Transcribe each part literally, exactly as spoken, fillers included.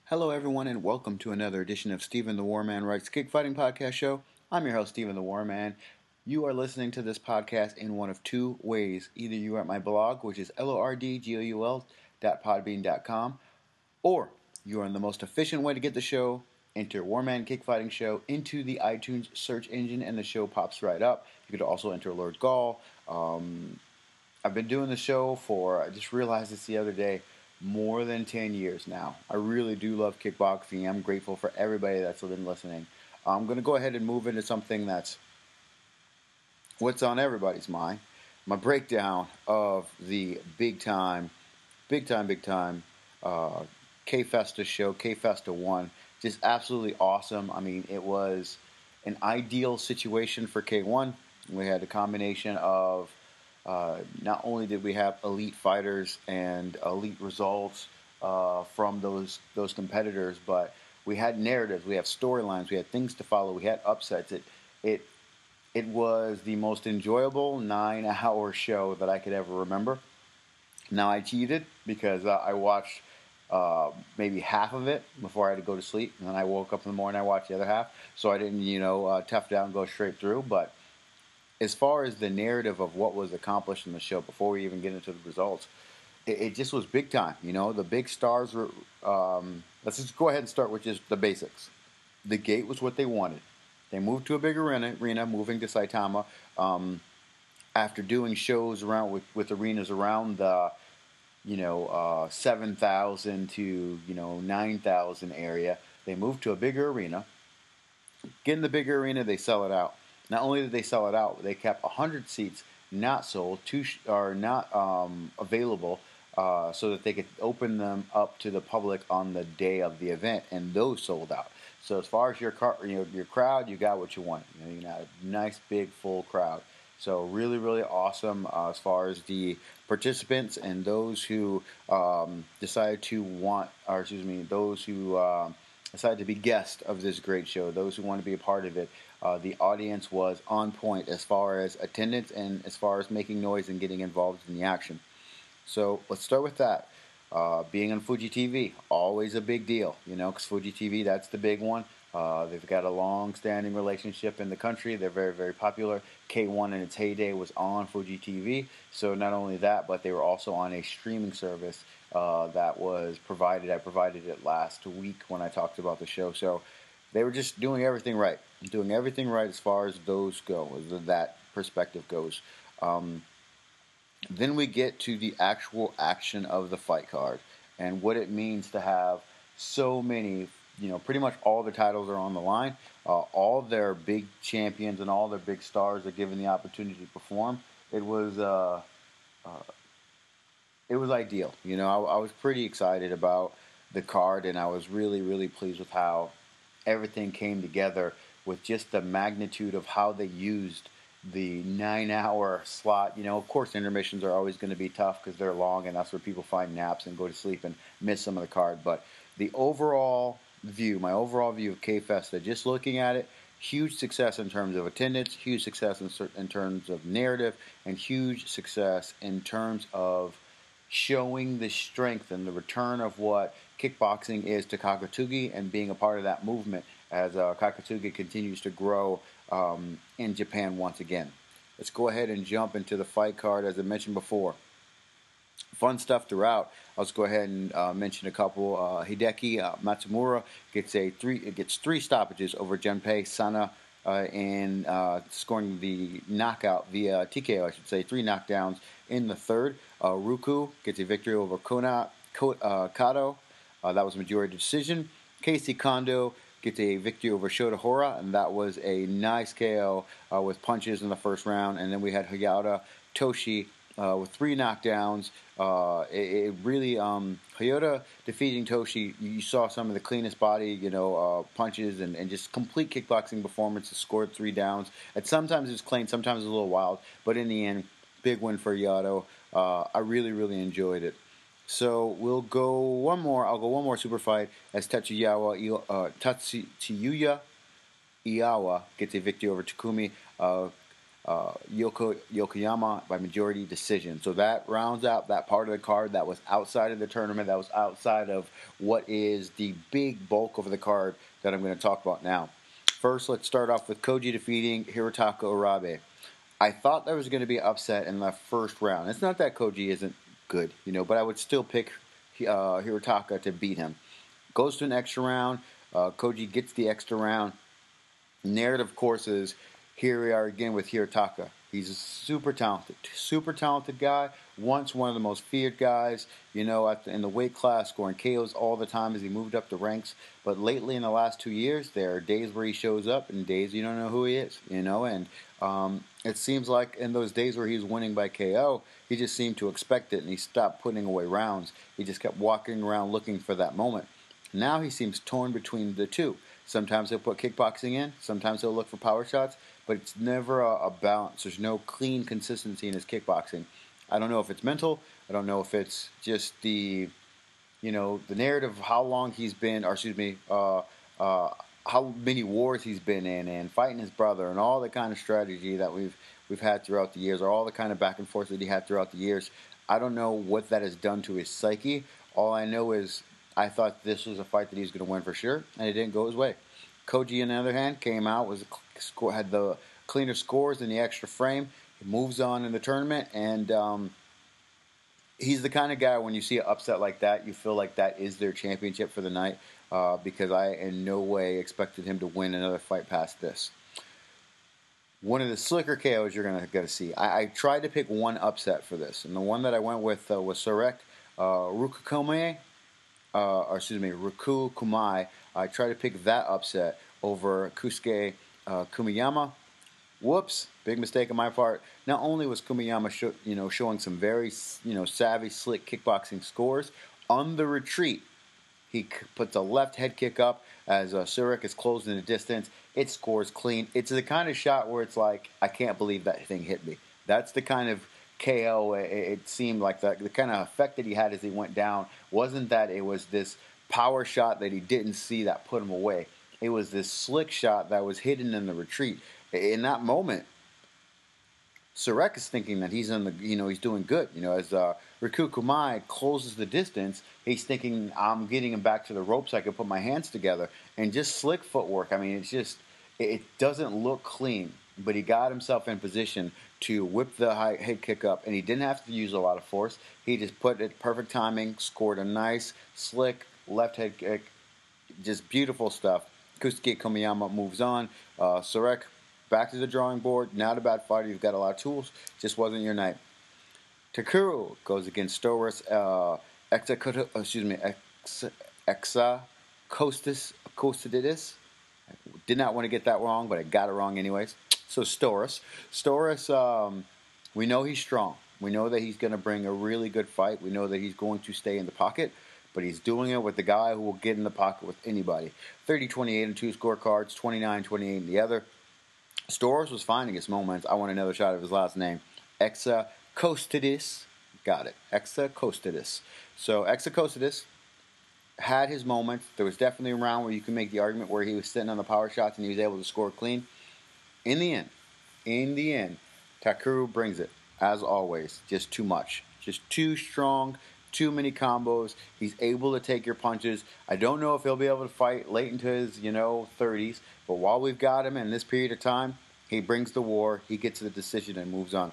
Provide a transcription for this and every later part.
Hello, everyone, and welcome to another edition of Stephen the Warman Writes Kickfighting Podcast Show. I'm your host, Stephen the Warman. You are listening to this podcast in one of two ways. Either you are at my blog, which is L-O-R-D-G-O-U-L dot podbean dot com, or you are in the most efficient way to get the show. Enter Warman Kickfighting Show into the iTunes search engine, and the show pops right up. You could also enter Lord Gall. Um, I've been doing the show for, I just realized this the other day, more than ten years now. I really do love kickboxing. I'm grateful for everybody that's been listening. I'm going to go ahead and move into something that's what's on everybody's mind. My breakdown of the big time, big time, big time uh, K-Festa show, K-Festa one. Just absolutely awesome. I mean, it was an ideal situation for K one. We had a combination of Uh, not only did we have elite fighters and elite results uh, from those those competitors, but we had narratives, we have storylines, we had things to follow, we had upsets. It it it was the most enjoyable nine-hour show that I could ever remember. Now I cheated because uh, I watched uh, maybe half of it before I had to go to sleep, and then I woke up in the morning and I watched the other half, so I didn't you know uh, tough down and go straight through, but as far as the narrative of what was accomplished in the show before we even get into the results, it, it just was big time. You know, the big stars were. Um, let's just go ahead and start with just the basics. The gate was what they wanted. They moved to a big arena, arena moving to Saitama. Um, after doing shows around with, with arenas around the, you know, uh, seven thousand to you know nine thousand area, they moved to a bigger arena. Get in the bigger arena, they sell it out. Not only did they sell it out, they kept one hundred seats not sold, two sh- are not um, available, uh, so that they could open them up to the public on the day of the event, and those sold out. So as far as your car, you know, your crowd, you got what you want. You know, you got a nice big full crowd. So really, really awesome uh, as far as the participants and those who um, decided to want, or excuse me, those who um, decided to be guests of this great show, those who want to be a part of it. Uh, the audience was on point as far as attendance and as far as making noise and getting involved in the action. So let's start with that. Uh, being on Fuji T V, always a big deal, you know, because Fuji T V, that's the big one. Uh, they've got a long-standing relationship in the country. They're very, very popular. K one in its heyday was on Fuji T V. So not only that, but they were also on a streaming service uh, that was provided. I provided it last week when I talked about the show. So they were just doing everything right, doing everything right as far as those go, as that perspective goes. Um, then we get to the actual action of the fight card and what it means to have so many, you know, pretty much all the titles are on the line. Uh, all their big champions and all their big stars are given the opportunity to perform. It was uh, uh, it was ideal. You know, I, I was pretty excited about the card, and I was really, really pleased with how everything came together with just the magnitude of how they used the nine-hour slot. You know, of course, intermissions are always going to be tough because they're long, and that's where people find naps and go to sleep and miss some of the card. But the overall view, my overall view of K-Festa, just looking at it, huge success in terms of attendance, huge success in, in terms of narrative, and huge success in terms of showing the strength and the return of what kickboxing is to Kakatugi and being a part of that movement as uh, Kakatugi continues to grow um, in Japan once again. Let's go ahead and jump into the fight card as I mentioned before. Fun stuff throughout. Let's go ahead and uh, mention a couple. Uh, Hideki uh, Matsumura gets a three gets three stoppages over Junpei Sana uh, in uh, scoring the knockout via T K O, I should say, three knockdowns in the third. Uh, Ruku gets a victory over Kona, Ko, uh, Kato. Uh, that was a majority decision. Casey Kondo gets a victory over Shota Hora, and that was a nice K O uh, with punches in the first round. And then we had Hayata Toshi uh, with three knockdowns. Uh, it, it really, um, Hayata defeating Toshi, you saw some of the cleanest body, you know, uh, punches and, and just complete kickboxing performances, scored three downs. And sometimes it was clean, sometimes it was a little wild, but in the end, big win for Yato. Uh, I really, really enjoyed it. So we'll go one more. I'll go one more super fight as Tatsuyawa, uh, Tatsuyuya Iiwa gets a victory over Takumi uh, uh, Yoko, Yokoyama by majority decision. So that rounds out that part of the card that was outside of the tournament, that was outside of what is the big bulk of the card that I'm going to talk about now. First, let's start off with Koji defeating Hirotaka Urabe. I thought there was going to be an upset in the first round. It's not that Koji isn't good, you know, but I would still pick uh, Hirotaka to beat him. Goes to an extra round. Uh, Koji gets the extra round. Narrative, of course, is here we are again with Hirotaka. He's a super talented, super talented guy. Once one of the most feared guys, you know, at the, in the weight class, scoring K Os all the time as he moved up the ranks. But lately, in the last two years, there are days where he shows up and days you don't know who he is, you know. And um, it seems like in those days where he was winning by K O, he just seemed to expect it and he stopped putting away rounds. He just kept walking around looking for that moment. Now he seems torn between the two. Sometimes he'll put kickboxing in, sometimes he'll look for power shots, but it's never a, a balance. There's no clean consistency in his kickboxing. I don't know if it's mental. I don't know if it's just the, you know, the narrative of how long he's been, or excuse me, uh, uh, how many wars he's been in, and fighting his brother, and all the kind of strategy that we've we've had throughout the years, or all the kind of back and forth that he had throughout the years. I don't know what that has done to his psyche. All I know is I thought this was a fight that he was going to win for sure, and it didn't go his way. Koji, on the other hand, came out, was had the cleaner scores in the extra frame. He moves on in the tournament, and um, he's the kind of guy, when you see an upset like that, you feel like that is their championship for the night, uh, because I in no way expected him to win another fight past this. One of the slicker K Os you're going to get to see. I, I tried to pick one upset for this, and the one that I went with uh, was Sorek uh, Rukukomai. Uh, or excuse me, Riku Kumai. I tried to pick that upset over Kusuke uh, Kumiyama. Whoops, big mistake on my part. Not only was Kumiyama, show, you know, showing some very, you know, savvy, slick kickboxing scores on the retreat, he puts a left head kick up as uh, Surik is closing the distance. It scores clean. It's the kind of shot where it's like, I can't believe that thing hit me. That's the kind of K O, it seemed like the, the kind of effect that he had as he went down wasn't that it was this power shot that he didn't see that put him away. It was this slick shot that was hidden in the retreat. In that moment, Sorek is thinking that he's in the, you know, he's doing good. You know, as uh, Riku Kumai closes the distance, he's thinking, I'm getting him back to the ropes. I can put my hands together, and just slick footwork. I mean, it's just, it doesn't look clean, but he got himself in position to whip the high head kick up, and he didn't have to use a lot of force. He just put it perfect timing, scored a nice, slick left head kick, just beautiful stuff. Kusuke Komiyama moves on. Uh, Sorek, back to the drawing board. Not a bad fighter. You've got a lot of tools. Just wasn't your night. Takuru goes against Storas. Uh, Exa, excuse me, Exa, Exa Costis, Costidis. Did not want to get that wrong, but I got it wrong anyways. So Storas. Storas, um, we know he's strong. We know that he's going to bring a really good fight. We know that he's going to stay in the pocket, but he's doing it with the guy who will get in the pocket with anybody. thirty twenty-eight in two scorecards, twenty-nine twenty-eight in the other. Storas was finding his moments. I want another shot of his last name. Exa Costidis. Got it. Exa Costidis. So Exa Costidis had his moments. There was definitely a round where you can make the argument where he was sitting on the power shots and he was able to score clean. In the end, in the end, Takuru brings it, as always. Just too much. Just too strong, too many combos. He's able to take your punches. I don't know if he'll be able to fight late into his, you know, thirties, but while we've got him in this period of time, he brings the war, he gets the decision, and moves on.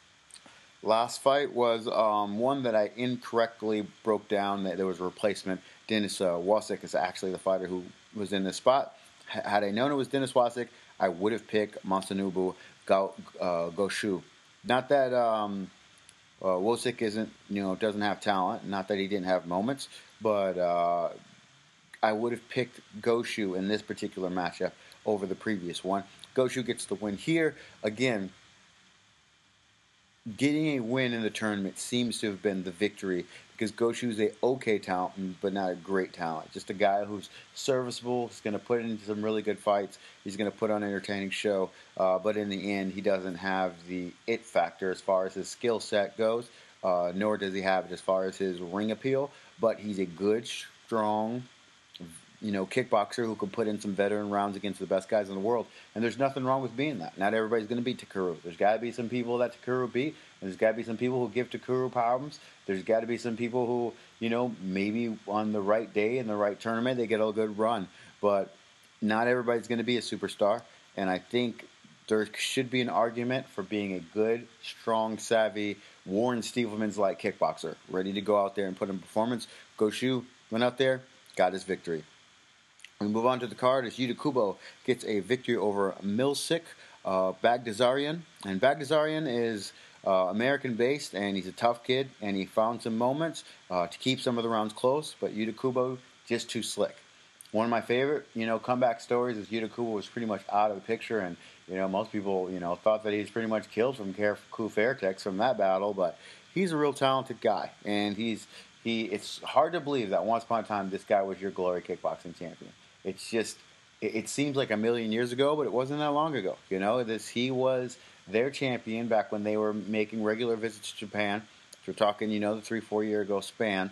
Last fight was um, one that I incorrectly broke down, that there was a replacement. Denis uh, Wasik is actually the fighter who was in this spot. H- had I known it was Denis Wasik, I would have picked Masanobu Go, uh, Goshu. Not that um, uh, Wasik isn't, you know, doesn't have talent. Not that he didn't have moments, but uh, I would have picked Goshu in this particular matchup over the previous one. Goshu gets the win here. Again, getting a win in the tournament seems to have been the victory, because Goshu's a okay talent, but not a great talent. Just a guy who's serviceable. He's going to put into some really good fights. He's going to put on an entertaining show. Uh, but in the end, he doesn't have the it factor as far as his skill set goes, uh, nor does he have it as far as his ring appeal. But he's a good, strong, you know, kickboxer who can put in some veteran rounds against the best guys in the world. And there's nothing wrong with being that. Not everybody's going to beat Takeru. There's got to be some people that Takeru beat. And there's got to be some people who give Takeru problems. There's got to be some people who, you know, maybe on the right day in the right tournament, they get a good run. But not everybody's going to be a superstar. And I think there should be an argument for being a good, strong, savvy, Warren Stiefelmans-like kickboxer, ready to go out there and put in performance. Goshu went out there, got his victory. We move on to the card as Yuta Kubo gets a victory over Milsic uh, Bagdasaryan. And Bagdasaryan is uh, American-based, and he's a tough kid, and he found some moments uh, to keep some of the rounds close, but Yuta Kubo just too slick. One of my favorite, you know, comeback stories is Yuta Kubo was pretty much out of the picture, and, you know, most people, you know, thought that he was pretty much killed from Ku Fairtex from that battle, but he's a real talented guy, and he's, he, it's hard to believe that once upon a time this guy was your Glory Kickboxing champion. It's just, it, it seems like a million years ago, but it wasn't that long ago, you know, this, he was their champion back when they were making regular visits to Japan. We're talking, you know, the three, four year ago span.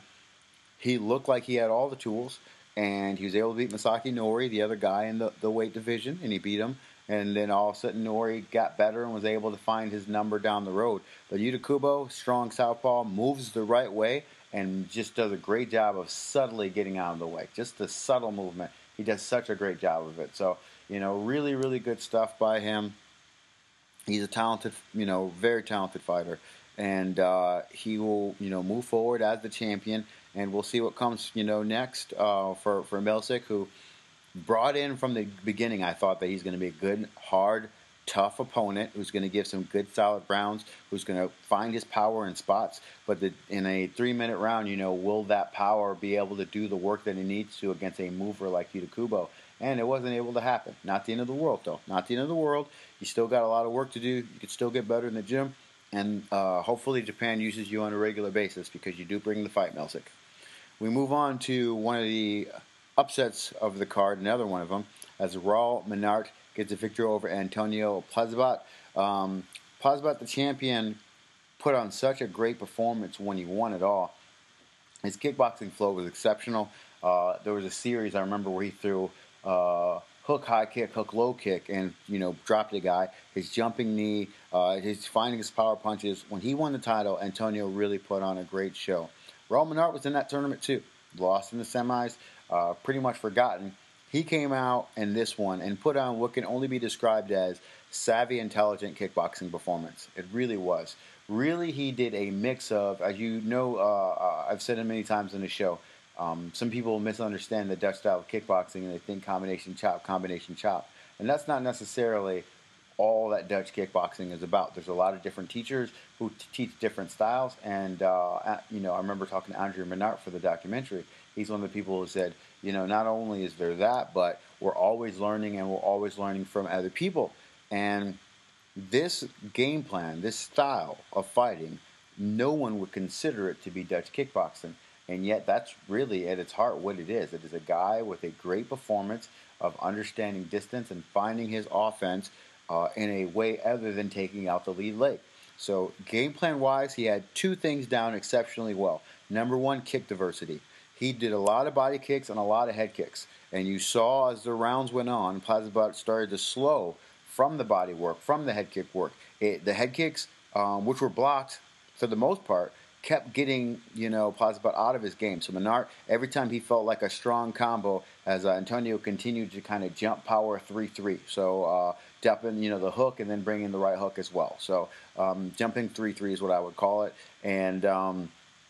He looked like he had all the tools. And he was able to beat Masaki Nori, the other guy in the, the weight division, and he beat him. And then all of a sudden Nori got better and was able to find his number down the road. But Yuta Kubo, strong southpaw, moves the right way and just does a great job of subtly getting out of the way. Just the subtle movement. He does such a great job of it. So, you know, really, really good stuff by him. He's a talented, you know, very talented fighter. And uh, he will, you know, move forward as the champion. And we'll see what comes, you know, next uh, for, for Milsic, who brought in from the beginning. I thought that he's going to be a good, hard, tough opponent who's going to give some good, solid rounds, who's going to find his power in spots. But the, in a three-minute round, you know, will that power be able to do the work that he needs to against a mover like Yuta Kubo? And it wasn't able to happen. Not the end of the world, though. Not the end of the world. You still got a lot of work to do. You could still get better in the gym. And uh, hopefully Japan uses you on a regular basis because you do bring the fight, Milsic. We move on to one of the upsets of the card, another one of them, as Raul Menard gets a victory over Antonio Plazibat. Um, Plazibat, the champion, put on such a great performance when he won it all. His kickboxing flow was exceptional. Uh, there was a series, I remember, where he threw uh, hook, high kick, hook, low kick, and, you know, dropped a guy. His jumping knee, uh, his finding his power punches. When he won the title, Antonio really put on a great show. Raul Menard was in that tournament too. Lost in the semis, uh, pretty much forgotten. He came out in this one and put on what can only be described as savvy, intelligent kickboxing performance. It really was. Really, he did a mix of, as you know, uh, uh, I've said it many times in the show, um, some people misunderstand the Dutch style of kickboxing and they think combination chop, combination chop. And that's not necessarily all that Dutch kickboxing is about. There's a lot of different teachers who t- teach different styles, and uh, you know, I remember talking to Andre Menard for the documentary. He's one of the people who said, you know, not only is there that, but we're always learning, and we're always learning from other people. And this game plan, this style of fighting, no one would consider it to be Dutch kickboxing, and yet that's really at its heart what it is. It is a guy with a great performance of understanding distance and finding his offense Uh, in a way other than taking out the lead leg. So game plan wise, he had two things down exceptionally well. Number one, kick diversity. He did a lot of body kicks and a lot of head kicks. And you saw as the rounds went on, Plazibat started to slow from the body work, from the head kick work. It, the head kicks, um, which were blocked for the most part, kept getting, you know, Plazibat out of his game. So Menard, every time he felt like a strong combo, as uh, Antonio continued to kind of jump power three three. So uh, jumping, you know, the hook and then bringing the right hook as well. So um, jumping three three is what I would call it. And um,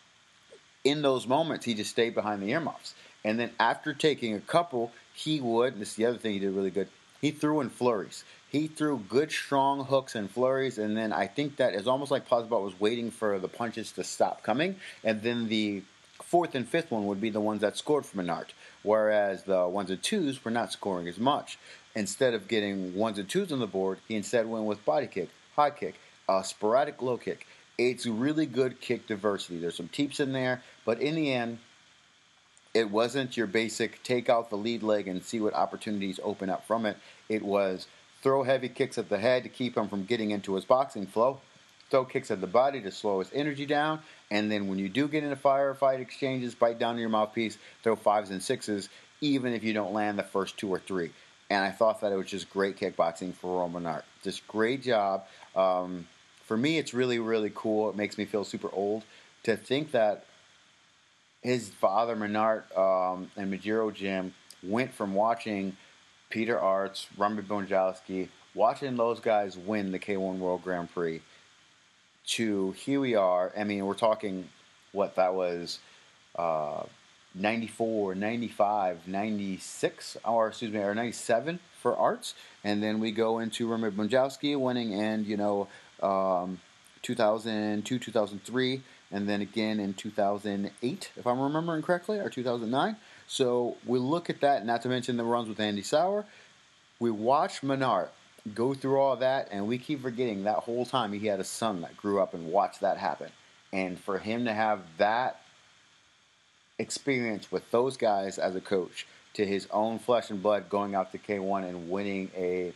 in those moments, he just stayed behind the earmuffs. And then after taking a couple, he would, and this is the other thing he did really good, he threw in flurries. He threw good, strong hooks and flurries, and then I think that it's almost like Plazibat was waiting for the punches to stop coming, and then the fourth and fifth one would be the ones that scored for Menard, whereas the ones and twos were not scoring as much. Instead of getting ones and twos on the board, he instead went with body kick, high kick, a sporadic low kick. It's really good kick diversity. There's some teeps in there, but in the end, it wasn't your basic take out the lead leg and see what opportunities open up from it. It was throw heavy kicks at the head to keep him from getting into his boxing flow, throw kicks at the body to slow his energy down. And then when you do get into firefight exchanges, bite down to your mouthpiece, throw fives and sixes, even if you don't land the first two or three. And I thought that it was just great kickboxing for Roland Menard. Just great job. Um, for me, it's really, really cool. It makes me feel super old to think that his father, Menard, um, and Majiro Jim went from watching Peter Arts, Roman Bonjalski, watching those guys win the K one World Grand Prix, to here we are. I mean, we're talking what that was, uh, ninety-four, ninety-five, ninety-six, or excuse me, or ninety-seven for Arts, and then we go into Roman Bonjalski winning, and you know, um, two thousand two, two thousand three, and then again in two thousand eight, if I'm remembering correctly, or two thousand nine. So we look at that, not to mention the runs with Andy Sauer. We watch Menard go through all that, and we keep forgetting that whole time he had a son that grew up and watched that happen. And for him to have that experience with those guys as a coach, to his own flesh and blood going out to K one and winning a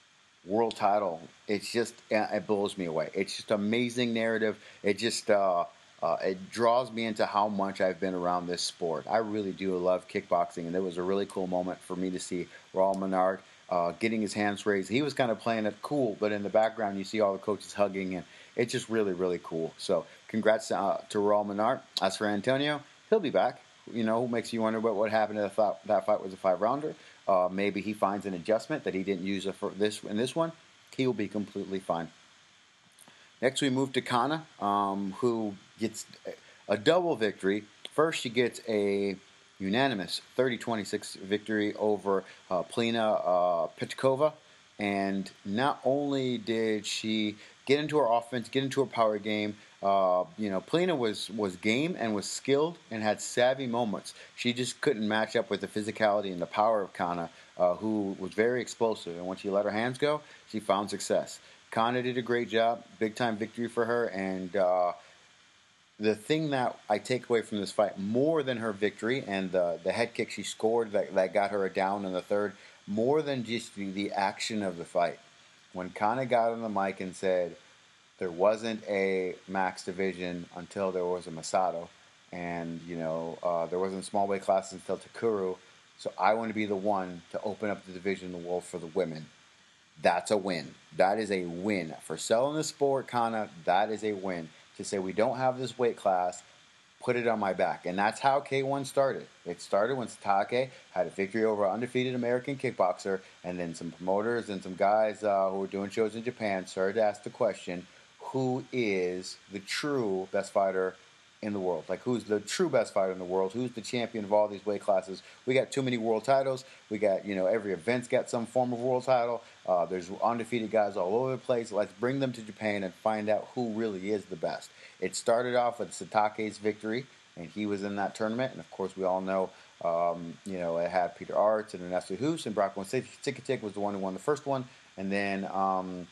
world title, it's just, it blows me away. It's just amazing narrative. It just, uh, uh, it draws me into how much I've been around this sport. I really do love kickboxing, and it was a really cool moment for me to see Raul Menard uh, getting his hands raised. He was kind of playing it cool, but in the background you see all the coaches hugging, and it's just really, really cool. So congrats uh, to Raul Menard. As for Antonio, he'll be back. You know, makes you wonder what what happened to that fight. That fight was a five-rounder. Uh, maybe he finds an adjustment that he didn't use for this in this one. He will be completely fine. Next, we move to Kana, um, who gets a double victory. First, she gets a unanimous thirty twenty-six victory over uh, Polina uh, Petkova. And not only did she get into her offense, get into her power game, uh, you know, Polina was, was game and was skilled and had savvy moments. She just couldn't match up with the physicality and the power of Kana, uh, who was very explosive. And when she let her hands go, she found success. Kana did a great job, big-time victory for her, and uh, the thing that I take away from this fight, more than her victory and the, the head kick she scored that, that got her down in the third, more than just the, the action of the fight. When Kana got on the mic and said there wasn't a max division until there was a Masato, and you know uh, there wasn't small weight classes until Takuru, so I want to be the one to open up the division in the world for the women. That's a win. That is a win. For selling the sport, Kana, that is a win. To say we don't have this weight class, put it on my back. And that's how K one started. It started when Satake had a victory over an undefeated American kickboxer, and then some promoters and some guys uh, who were doing shows in Japan started to ask the question, who is the true best fighter in the world? Like, who's the true best fighter in the world? Who's the champion of all these weight classes? We got too many world titles. We got, you know, every event's got some form of world title. Uh, there's undefeated guys all over the place. Let's bring them to Japan and find out who really is the best. It started off with Satake's victory, and he was in that tournament. And, of course, we all know, um, you know, it had Peter Arts and Ernesto Hus, and Brock Sikatic was the one who won the first one. And then um,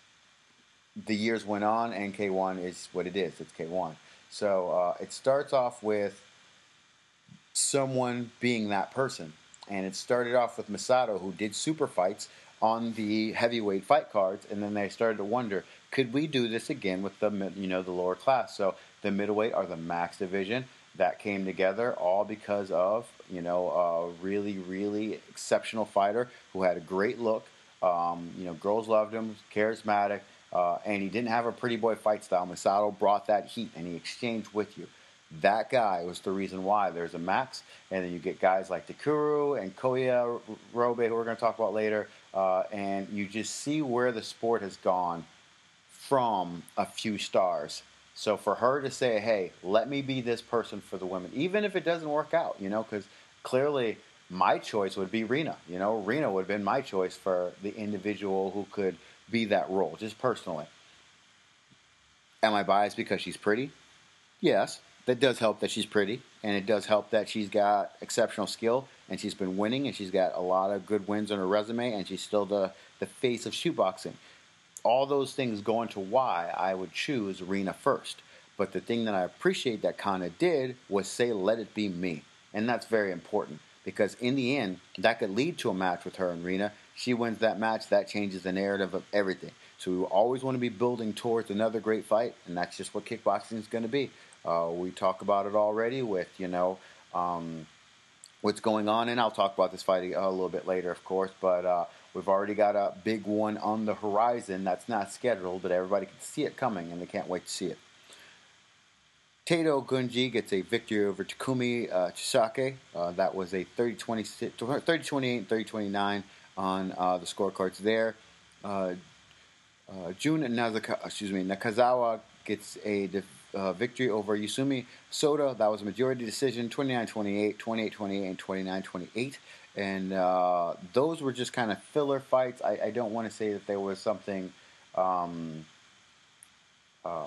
the years went on, and K one is what it is. It's K one. So uh, it starts off with someone being that person. And it started off with Masato, who did super fights on the heavyweight fight cards, and then they started to wonder, could we do this again with the you know the lower class? So the middleweight or the max division that came together, all because of you know a really really exceptional fighter who had a great look. Um, you know, girls loved him, charismatic, uh, and he didn't have a pretty boy fight style. Masato brought that heat, and he exchanged with you. That guy was the reason why there's a max, and then you get guys like Takuru and Koya Robe, who we're going to talk about later, uh, and you just see where the sport has gone from a few stars. So for her to say, hey, let me be this person for the women, even if it doesn't work out, you know, because clearly my choice would be Rena. You know, Rena would have been my choice for the individual who could be that role, just personally. Am I biased because she's pretty? Yes. That does help that she's pretty, and it does help that she's got exceptional skill, and she's been winning, and she's got a lot of good wins on her resume, and she's still the, the face of shootboxing. All those things go into why I would choose Rena first. But the thing that I appreciate that Kana did was say, let it be me. And that's very important, because in the end, that could lead to a match with her and Rena. She wins that match, that changes the narrative of everything. So we always want to be building towards another great fight, and that's just what kickboxing is going to be. Uh, we talk about it already with, you know, um, what's going on, and I'll talk about this fight a little bit later, of course, but uh, we've already got a big one on the horizon that's not scheduled, but everybody can see it coming, and they can't wait to see it. Taito Gunji gets a victory over Takumi uh, Chisake. Uh, that was a thirty twenty-eight and thirty twenty-nine on uh, the scorecards there. Uh, uh, Jun Nazaka, excuse me, Nakazawa gets a def- uh, victory over Yusumi Soda. That was a majority decision, twenty-nine twenty-eight, twenty-eight twenty-eight, and twenty-nine twenty-eight. And uh, those were just kind of filler fights. I, I don't want to say that there was something Um, uh,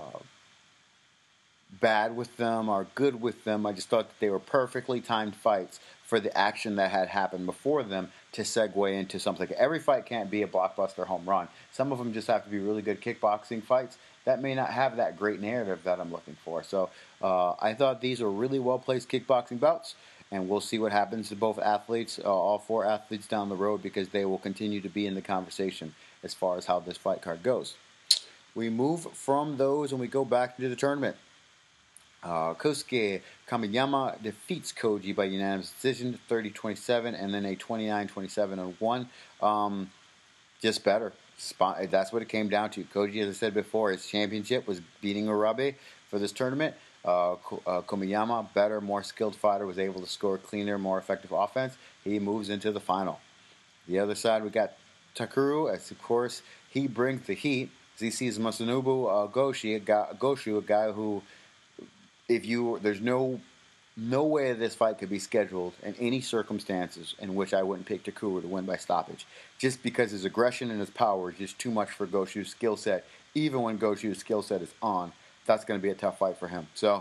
bad with them or good with them. I just thought that they were perfectly timed fights for the action that had happened before them to segue into something. Every fight can't be a blockbuster home run. Some of them just have to be really good kickboxing fights that may not have that great narrative that I'm looking for. So uh, I thought these were really well-placed kickboxing bouts, and we'll see what happens to both athletes, uh, all four athletes down the road, because they will continue to be in the conversation as far as how this fight card goes. We move from those and we go back into the tournament. Uh, Kosuke Kamiyama defeats Koji by unanimous decision, thirty twenty-seven, and then a twenty-nine twenty-seven on one. Um, just better. Spot, that's what it came down to. Koji, as I said before, his championship was beating Urabe for this tournament. Uh, uh, Kamiyama, better, more skilled fighter, was able to score cleaner, more effective offense. He moves into the final. The other side, we got Takuru, as of course, he brings the heat. As he sees Masanobu uh, Goshi, a guy, Goshu, a guy who, if you, there's no no way this fight could be scheduled in any circumstances in which I wouldn't pick Takuru to win by stoppage. Just because his aggression and his power is just too much for Goshu's skill set. Even when Goshu's skill set is on, that's going to be a tough fight for him. So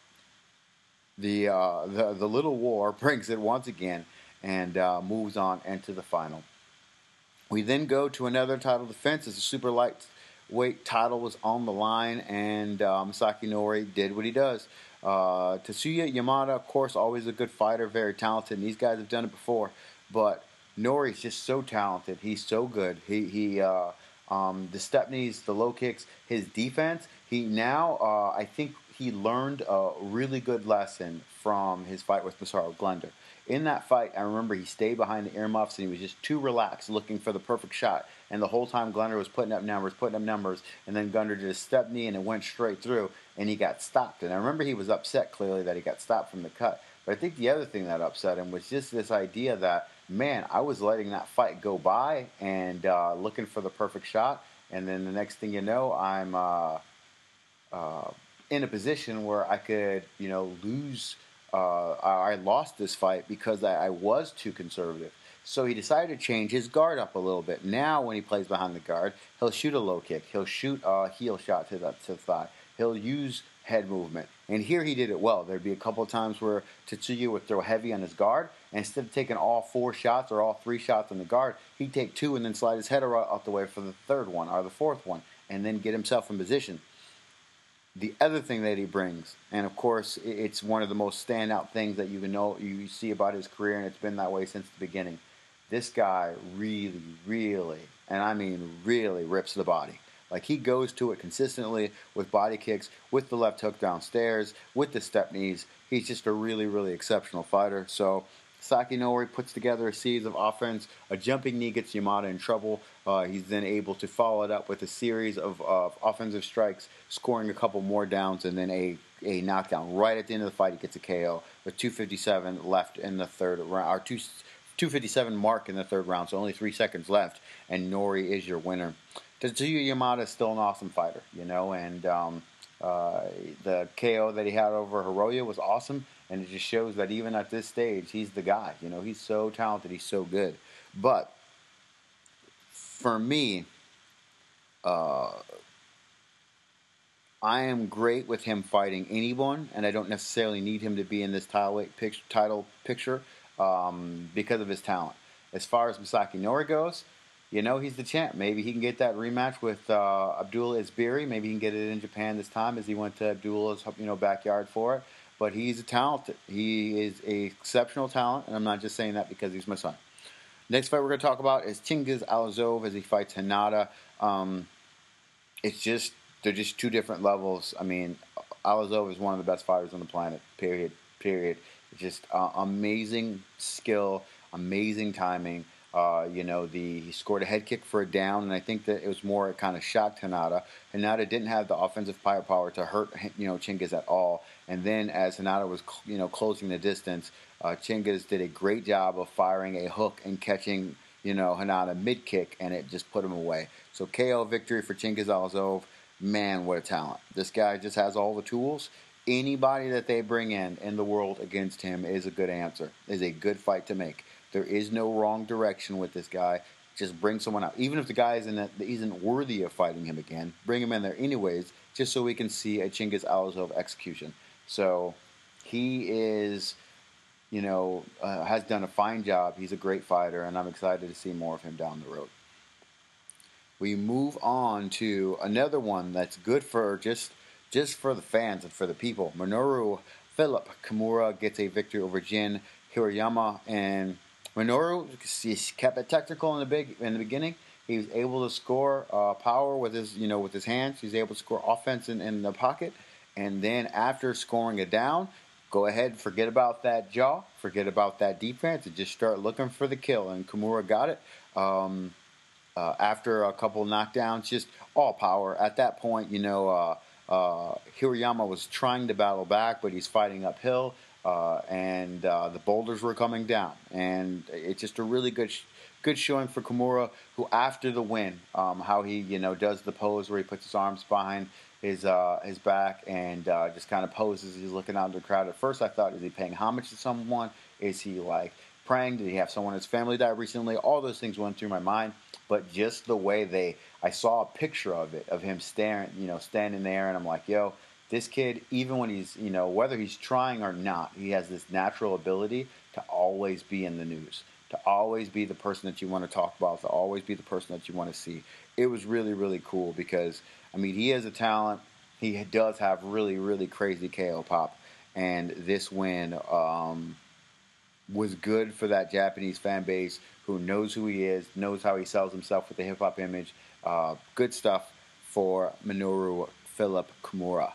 the uh, the, the little war brings it once again and uh, moves on into the final. We then go to another title defense as the super lightweight title was on the line, and uh, Masaki Nori did what he does. Uh, Tetsuya Yamada, of course, always a good fighter, very talented, and these guys have done it before. But Nori's just so talented. He's so good. He he uh, um, the stepneys, the low kicks, his defense. He now uh, I think he learned a really good lesson from his fight with Masaru Glender. In that fight, I remember he stayed behind the earmuffs and he was just too relaxed, looking for the perfect shot. And the whole time Glender was putting up numbers, putting up numbers, and then Glender did a step knee and it went straight through, and he got stopped. And I remember he was upset clearly that he got stopped from the cut. But I think the other thing that upset him was just this idea that, man, I was letting that fight go by and uh, looking for the perfect shot, and then the next thing you know, I'm uh, uh, in a position where I could, you know, lose. Uh, I lost this fight because I, I was too conservative. So he decided to change his guard up a little bit. Now when he plays behind the guard, he'll shoot a low kick. He'll shoot a heel shot to the, to the thigh. He'll use head movement. And here he did it well. There'd be a couple of times where Tetsuya would throw heavy on his guard, and instead of taking all four shots or all three shots on the guard, he'd take two and then slide his head out the way for the third one or the fourth one, and then get himself in position. The other thing that he brings, and of course it's one of the most standout things that you can know you see about his career, and it's been that way since the beginning. This guy really, really, and I mean really rips the body. Like, he goes to it consistently with body kicks, with the left hook downstairs, with the step knees. He's just a really, really exceptional fighter. So Saki Nori puts together a series of offense. A jumping knee gets Yamada in trouble. Uh, he's then able to follow it up with a series of uh, offensive strikes, scoring a couple more downs, and then a, a knockdown. Right at the end of the fight, he gets a K O with two fifty-seven left in the third round, or two, two fifty-seven mark in the third round, so only three seconds left, and Nori is your winner. Tetsuya Yamada is still an awesome fighter, you know, and um, uh, the K O that he had over Hiroya was awesome. And it just shows that even at this stage, he's the guy. You know, he's so talented. He's so good. But for me, uh, I am great with him fighting anyone, and I don't necessarily need him to be in this title picture, title picture um, because of his talent. As far as Masaki Nori goes, you know, he's the champ. Maybe he can get that rematch with uh, Abdullah Isbiri. Maybe he can get it in Japan this time, as he went to Abdullah's, you know, backyard for it. But he's a talented. He is an exceptional talent, and I'm not just saying that because he's my son. Next fight we're going to talk about is Chingiz Alazov as he fights Hanada. Um, it's just they're just two different levels. I mean, Alazov is one of the best fighters on the planet. Period. Period. Just uh, amazing skill, amazing timing. Uh, you know, the he scored a head kick for a down, and I think that it was more it kind of shocked Hanada. Hanada didn't have the offensive firepower to hurt you know Chingiz at all. And then as Hanada was you know closing the distance, uh, Chingiz did a great job of firing a hook and catching you know Hanada mid kick, and it just put him away. So K O victory for Chingiz Alazov. Man, what a talent! This guy just has all the tools. Anybody that they bring in in the world against him is a good answer. Is a good fight to make. There is no wrong direction with this guy. Just bring someone out. Even if the guy isn't, isn't worthy of fighting him again, bring him in there anyways, just so we can see a Chingiz Alazov execution. So he is, you know, uh, has done a fine job. He's a great fighter, and I'm excited to see more of him down the road. We move on to another one that's good for just just for the fans and for the people. Minoru Philip Kimura gets a victory over Jin Hirayama, and Minoru kept it technical in the big in the beginning. He was able to score uh, power with his you know with his hands. He was able to score offense in, in the pocket, and then after scoring it down, go ahead, forget about that jaw, forget about that defense, and just start looking for the kill. And Kimura got it. Um, Uh, after a couple of knockdowns, just all power. At that point, you know, uh, uh, Hirayama was trying to battle back, but he's fighting uphill, uh, and uh, the boulders were coming down. And it's just a really good sh- good showing for Kimura, who after the win, um, how he, you know, does the pose where he puts his arms behind his uh, his back and uh, just kind of poses. He's looking out at the crowd. At first, I thought, is he paying homage to someone? Is he, like, praying? Did he have someone in his family die recently? All those things went through my mind. But just the way they, I saw a picture of it, of him staring, you know, standing there, and I'm like, yo, this kid, even when he's, you know, whether he's trying or not, he has this natural ability to always be in the news, to always be the person that you want to talk about, to always be the person that you want to see. It was really, really cool because, I mean, he has a talent. He does have really, really crazy K O pop, and this win um, was good for that Japanese fan base who knows who he is, knows how he sells himself with the hip-hop image. Uh, good stuff for Minoru Philip Kimura.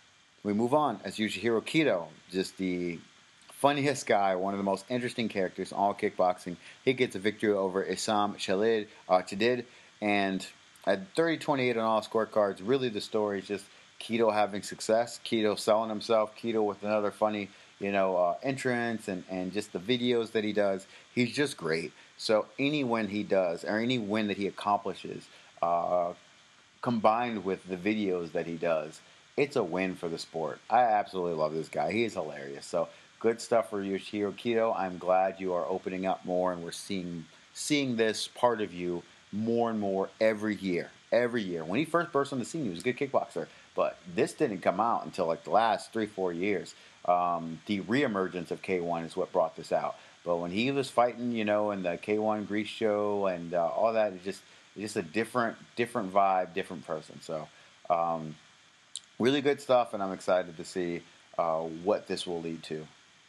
We move on as Yujiro Kito, just the funniest guy, one of the most interesting characters in all kickboxing. He gets a victory over Isam Shalid, uh, Chadid, and at thirty twenty-eight on all scorecards, really the story is just Kito having success, Kito selling himself, Kito with another funny you know, uh, entrance and, and just the videos that he does. He's just great. So any win he does, or any win that he accomplishes, uh, combined with the videos that he does, it's a win for the sport. I absolutely love this guy. He is hilarious. So good stuff for Yoshihiro Kito. I'm glad you are opening up more, and we're seeing seeing this part of you more and more every year. Every year. When he first burst on the scene, he was a good kickboxer, but this didn't come out until like the last three, four years. Um, the reemergence of K one is what brought this out. But when he was fighting, you know, in the K one Greece show and uh, all that, it's just it's just a different different vibe, different person. So um, really good stuff, and I'm excited to see uh, what this will lead to.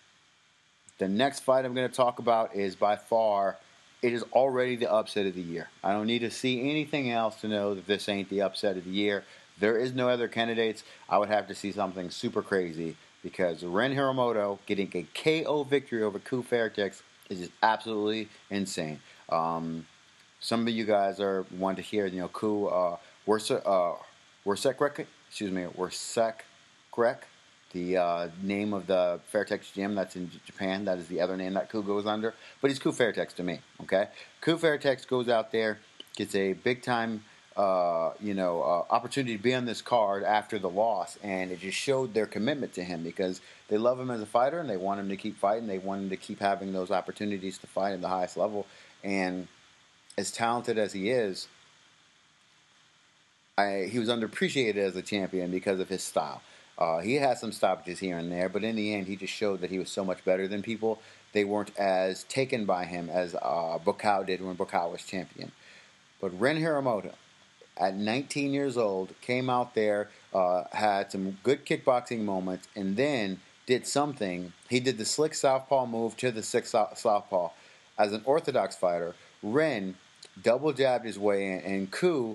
The next fight I'm going to talk about is by far, it is already the upset of the year. I don't need to see anything else to know that this ain't the upset of the year. There is no other candidates. I would have to see something super crazy because Ren Hiromoto getting a K O victory over Ku Fairtex is just absolutely insane. Um, some of you guys are want to hear, you know, Ku uh, Wersek, uh, Wersek, excuse me, Wersek Grek, the uh, name of the Fairtex gym that's in Japan. That is the other name that Ku goes under. But he's Ku Fairtex to me, okay? Ku Fairtex goes out there, gets a big-time, uh, you know, uh, opportunity to be on this card after the loss, and it just showed their commitment to him because they love him as a fighter, and they want him to keep fighting. They want him to keep having those opportunities to fight at the highest level. And as talented as he is, I, he was underappreciated as a champion because of his style. Uh, he had some stoppages here and there, but in the end, he just showed that he was so much better than people. They weren't as taken by him as uh, Bukaw did when Bukaw was champion. But Ren Hiromoto, at nineteen years old, came out there, uh, had some good kickboxing moments, and then did something. He did the slick southpaw move to the slick southpaw. As an orthodox fighter, Ren double jabbed his way in, and Ku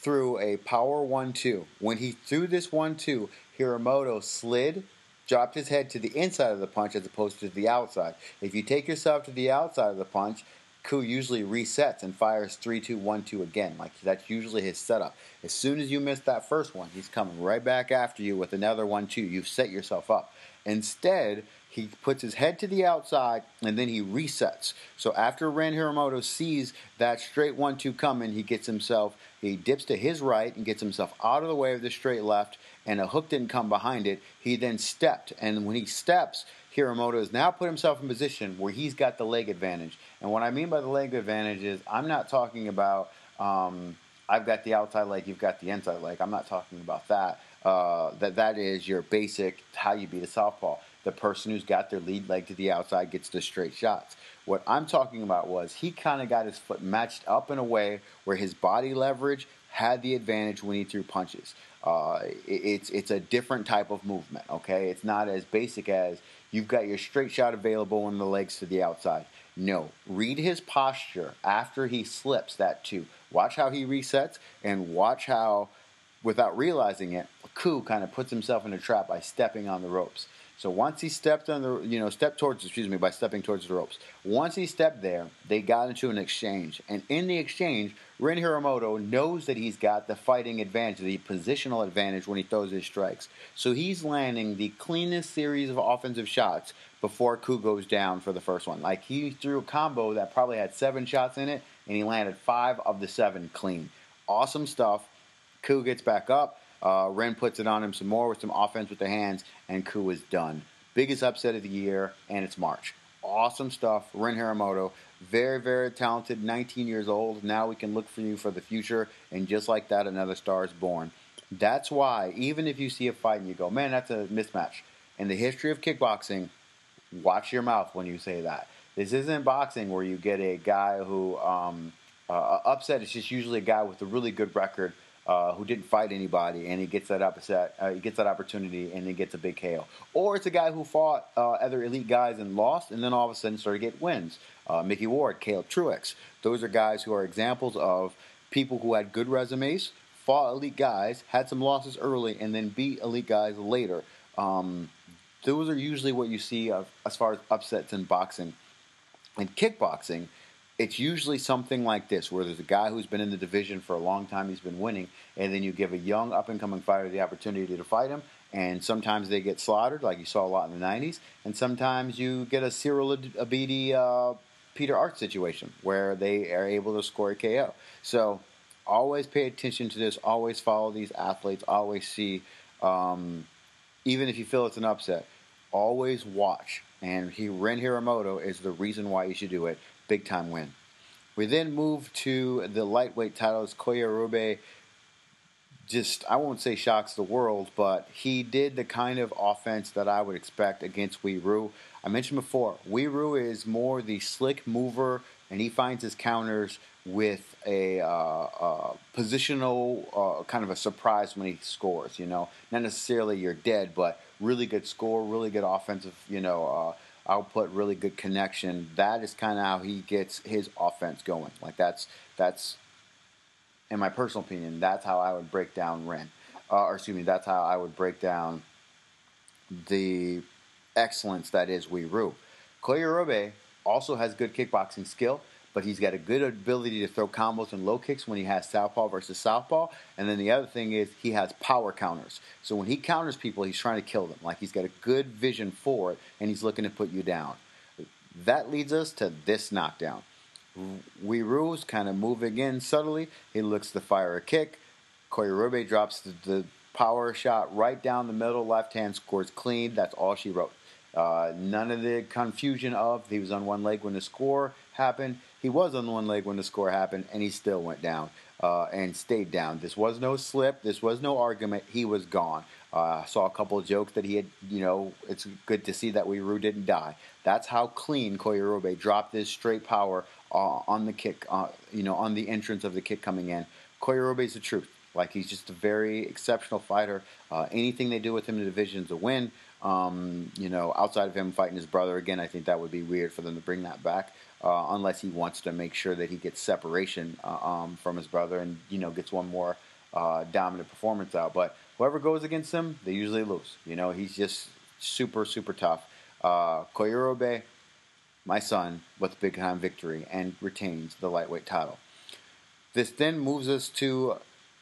threw a power one two. When he threw this one two, Hiromoto slid, dropped his head to the inside of the punch as opposed to the outside. If you take yourself to the outside of the punch, Ku usually resets and fires three two one two again. Like, that's usually his setup. As soon as you miss that first one, he's coming right back after you with another one two. You've set yourself up. Instead, he puts his head to the outside and then he resets. So after Ren Hiromoto sees that straight one two coming, he gets himself, he dips to his right and gets himself out of the way of the straight left, and a hook didn't come behind it. He then stepped, and when he steps, Hiromoto has now put himself in position where he's got the leg advantage. And what I mean by the leg advantage is I'm not talking about um, I've got the outside leg, you've got the inside leg. I'm not talking about that. Uh, that that is your basic how you beat a southpaw. The person who's got their lead leg to the outside gets the straight shots. What I'm talking about was he kind of got his foot matched up in a way where his body leverage had the advantage when he threw punches. Uh, it, it's it's a different type of movement, okay? It's not as basic as you've got your straight shot available when the legs to the outside. No, read his posture after he slips that two. Watch how he resets and watch how, without realizing it, Ku kind of puts himself in a trap by stepping on the ropes. So once he stepped on the, you know, stepped towards, excuse me, by stepping towards the ropes. Once he stepped there, they got into an exchange. And in the exchange, Ren Hiromoto knows that he's got the fighting advantage, the positional advantage when he throws his strikes. So he's landing the cleanest series of offensive shots before Ku goes down for the first one. Like, he threw a combo that probably had seven shots in it, and he landed five of the seven clean. Awesome stuff. Ku gets back up. Uh, Ren puts it on him some more with some offense with the hands, and Ku is done. Biggest upset of the year, and it's March. Awesome stuff. Ren Hiromoto, very, very talented, nineteen years old. Now we can look for you for the future, and just like that, another star is born. That's why, even if you see a fight and you go, man, that's a mismatch. In the history of kickboxing, watch your mouth when you say that. This isn't boxing where you get a guy who um, uh, upset. It's just usually a guy with a really good record Uh, who didn't fight anybody, and he gets that upset, uh, he gets that opportunity, and he gets a big K O. Or it's a guy who fought uh, other elite guys and lost, and then all of a sudden started to get wins. Uh, Mickey Ward, Caleb Truex. Those are guys who are examples of people who had good resumes, fought elite guys, had some losses early, and then beat elite guys later. Um, those are usually what you see of, as far as upsets in boxing. In kickboxing, it's usually something like this, where there's a guy who's been in the division for a long time, he's been winning, and then you give a young, up-and-coming fighter the opportunity to fight him, and sometimes they get slaughtered, like you saw a lot in the nineties, and sometimes you get a Cyril Abidi, uh, Peter Art situation, where they are able to score a K O. So always pay attention to this, always follow these athletes, always see, um, even if you feel it's an upset, always watch. And he, Ren Hiromoto is the reason why you should do it. Big time win. We then move to the lightweight titles. Koya just, I won't say shocks the world, but he did the kind of offense that I would expect against Wei Ru. I mentioned before, Wei Ru is more the slick mover, and he finds his counters with a uh, uh, positional uh, kind of a surprise when he scores. You know, not necessarily you're dead, but really good score, really good offensive, you know, uh, output, really good connection. That is kind of how he gets his offense going. Like that's that's, in my personal opinion, that's how I would break down Ren. Uh, or excuse me, that's how I would break down the excellence that is Wei Ru. Koya also has good kickboxing skill, but he's got a good ability to throw combos and low kicks when he has southpaw versus southpaw. And then the other thing is he has power counters. So when he counters people, he's trying to kill them. Like, he's got a good vision for it, and he's looking to put you down. That leads us to this knockdown. Wei Ru's kind of moving in subtly. He looks to fire a kick. Koya drops the, the power shot right down the middle, left hand, scores clean. That's all she wrote. Uh, none of the confusion of he was on one leg when the score happened. He was on one leg when the score happened, and he still went down uh, and stayed down. This was no slip. This was no argument. He was gone. I uh, saw a couple of jokes that he had, you know, it's good to see that Wei Ru didn't die. That's how clean Koya dropped his straight power uh, on the kick, uh, you know, on the entrance of the kick coming in. Koya is the truth. Like, he's just a very exceptional fighter. Uh, anything they do with him in the division is a win. Um, you know, outside of him fighting his brother, again, I think that would be weird for them to bring that back, uh, unless he wants to make sure that he gets separation uh, um, from his brother and, you know, gets one more uh, dominant performance out. But whoever goes against him, they usually lose. You know, he's just super, super tough. Uh, Koirobe, my son, with a big-time victory and retains the lightweight title. This then moves us to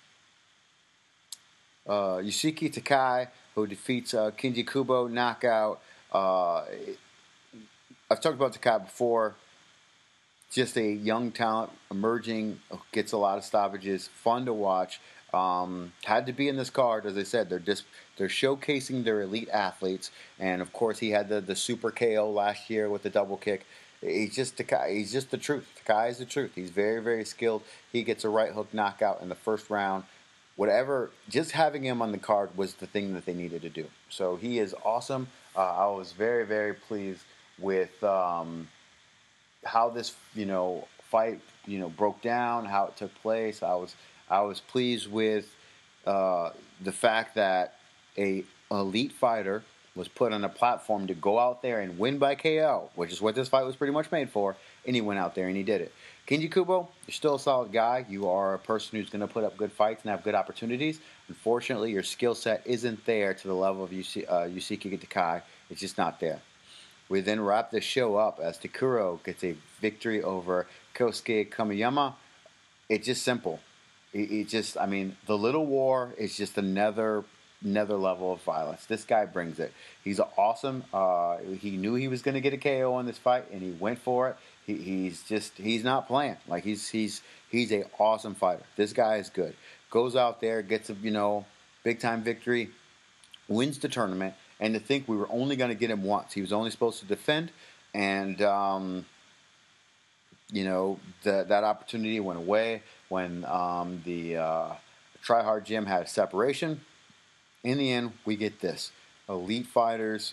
uh, Yusuke Takai, who defeats uh, Kenji Kubo, knockout. Uh, I've talked about Takai before. Just a young talent, emerging, gets a lot of stoppages, fun to watch. Um, had to be in this card, as I said. They're just they're showcasing their elite athletes, and of course, he had the, the super K O last year with the double kick. He's just Takai. He's just the truth. Takai is the truth. He's very, very skilled. He gets a right hook knockout in the first round. Whatever, just having him on the card was the thing that they needed to do. So he is awesome. Uh, I was very, very pleased with um, how this, you know, fight, you know, broke down, how it took place. I was, I was pleased with uh, the fact that a elite fighter was put on a platform to go out there and win by K O, which is what this fight was pretty much made for, and he went out there and he did it. Kenji Kubo, you're still a solid guy. You are a person who's going to put up good fights and have good opportunities. Unfortunately, your skill set isn't there to the level of Yusuke uh, Takai. It's just not there. We then wrap the show up as Takuro gets a victory over Kosuke Kamiyama. It's just simple. It, it just, I mean, the Little War is just another another level of violence. This guy brings it. He's awesome. Uh, he knew he was going to get a K O in this fight, and he went for it. He, he's just he's not playing. Like he's he's he's a awesome fighter. This guy is good. Goes out there, gets a you know big time victory, wins the tournament. And to think we were only going to get him once. He was only supposed to defend, and um, you know the, that opportunity went away when um, the uh, Try Hard Gym had a separation. In the end, we get this: elite fighters,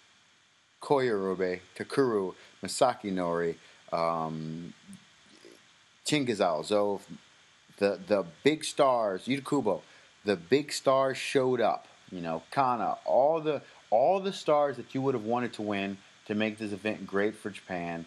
Koirobe, Takuru, Masaki Nori, um, Chingiz Alzov, the the big stars, Yuta Kubo, the big stars showed up. You know, Kana, all the all the stars that you would have wanted to win to make this event great for Japan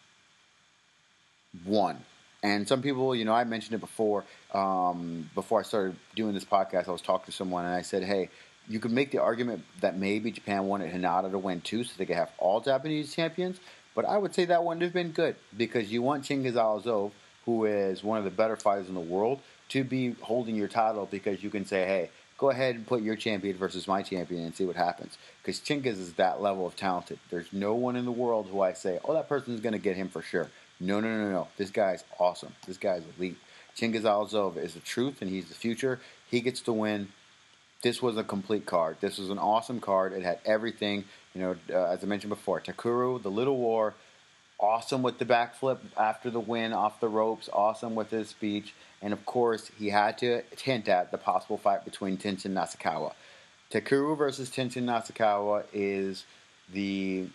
won. And some people, you know, I mentioned it before. Um, before I started doing this podcast, I was talking to someone and I said, hey, you could make the argument that maybe Japan wanted Hinata to win too so they could have all Japanese champions. But I would say that wouldn't have been good because you want Chingiz Alzov, who is one of the better fighters in the world, to be holding your title because you can say, hey, go ahead and put your champion versus my champion and see what happens. Because Chingiz is that level of talented. There's no one in the world who I say, oh, that person is going to get him for sure. No, no, no, no. This guy's awesome. This guy's elite. Chingiz Alzov is the truth, and he's the future. He gets to win. This was a complete card. This was an awesome card. It had everything. You know, uh, as I mentioned before, Takuru, the Little War, awesome with the backflip after the win off the ropes, awesome with his speech. And, of course, he had to hint at the possible fight between Tenshin Nasukawa. Takuru versus Tenshin Nasukawa is the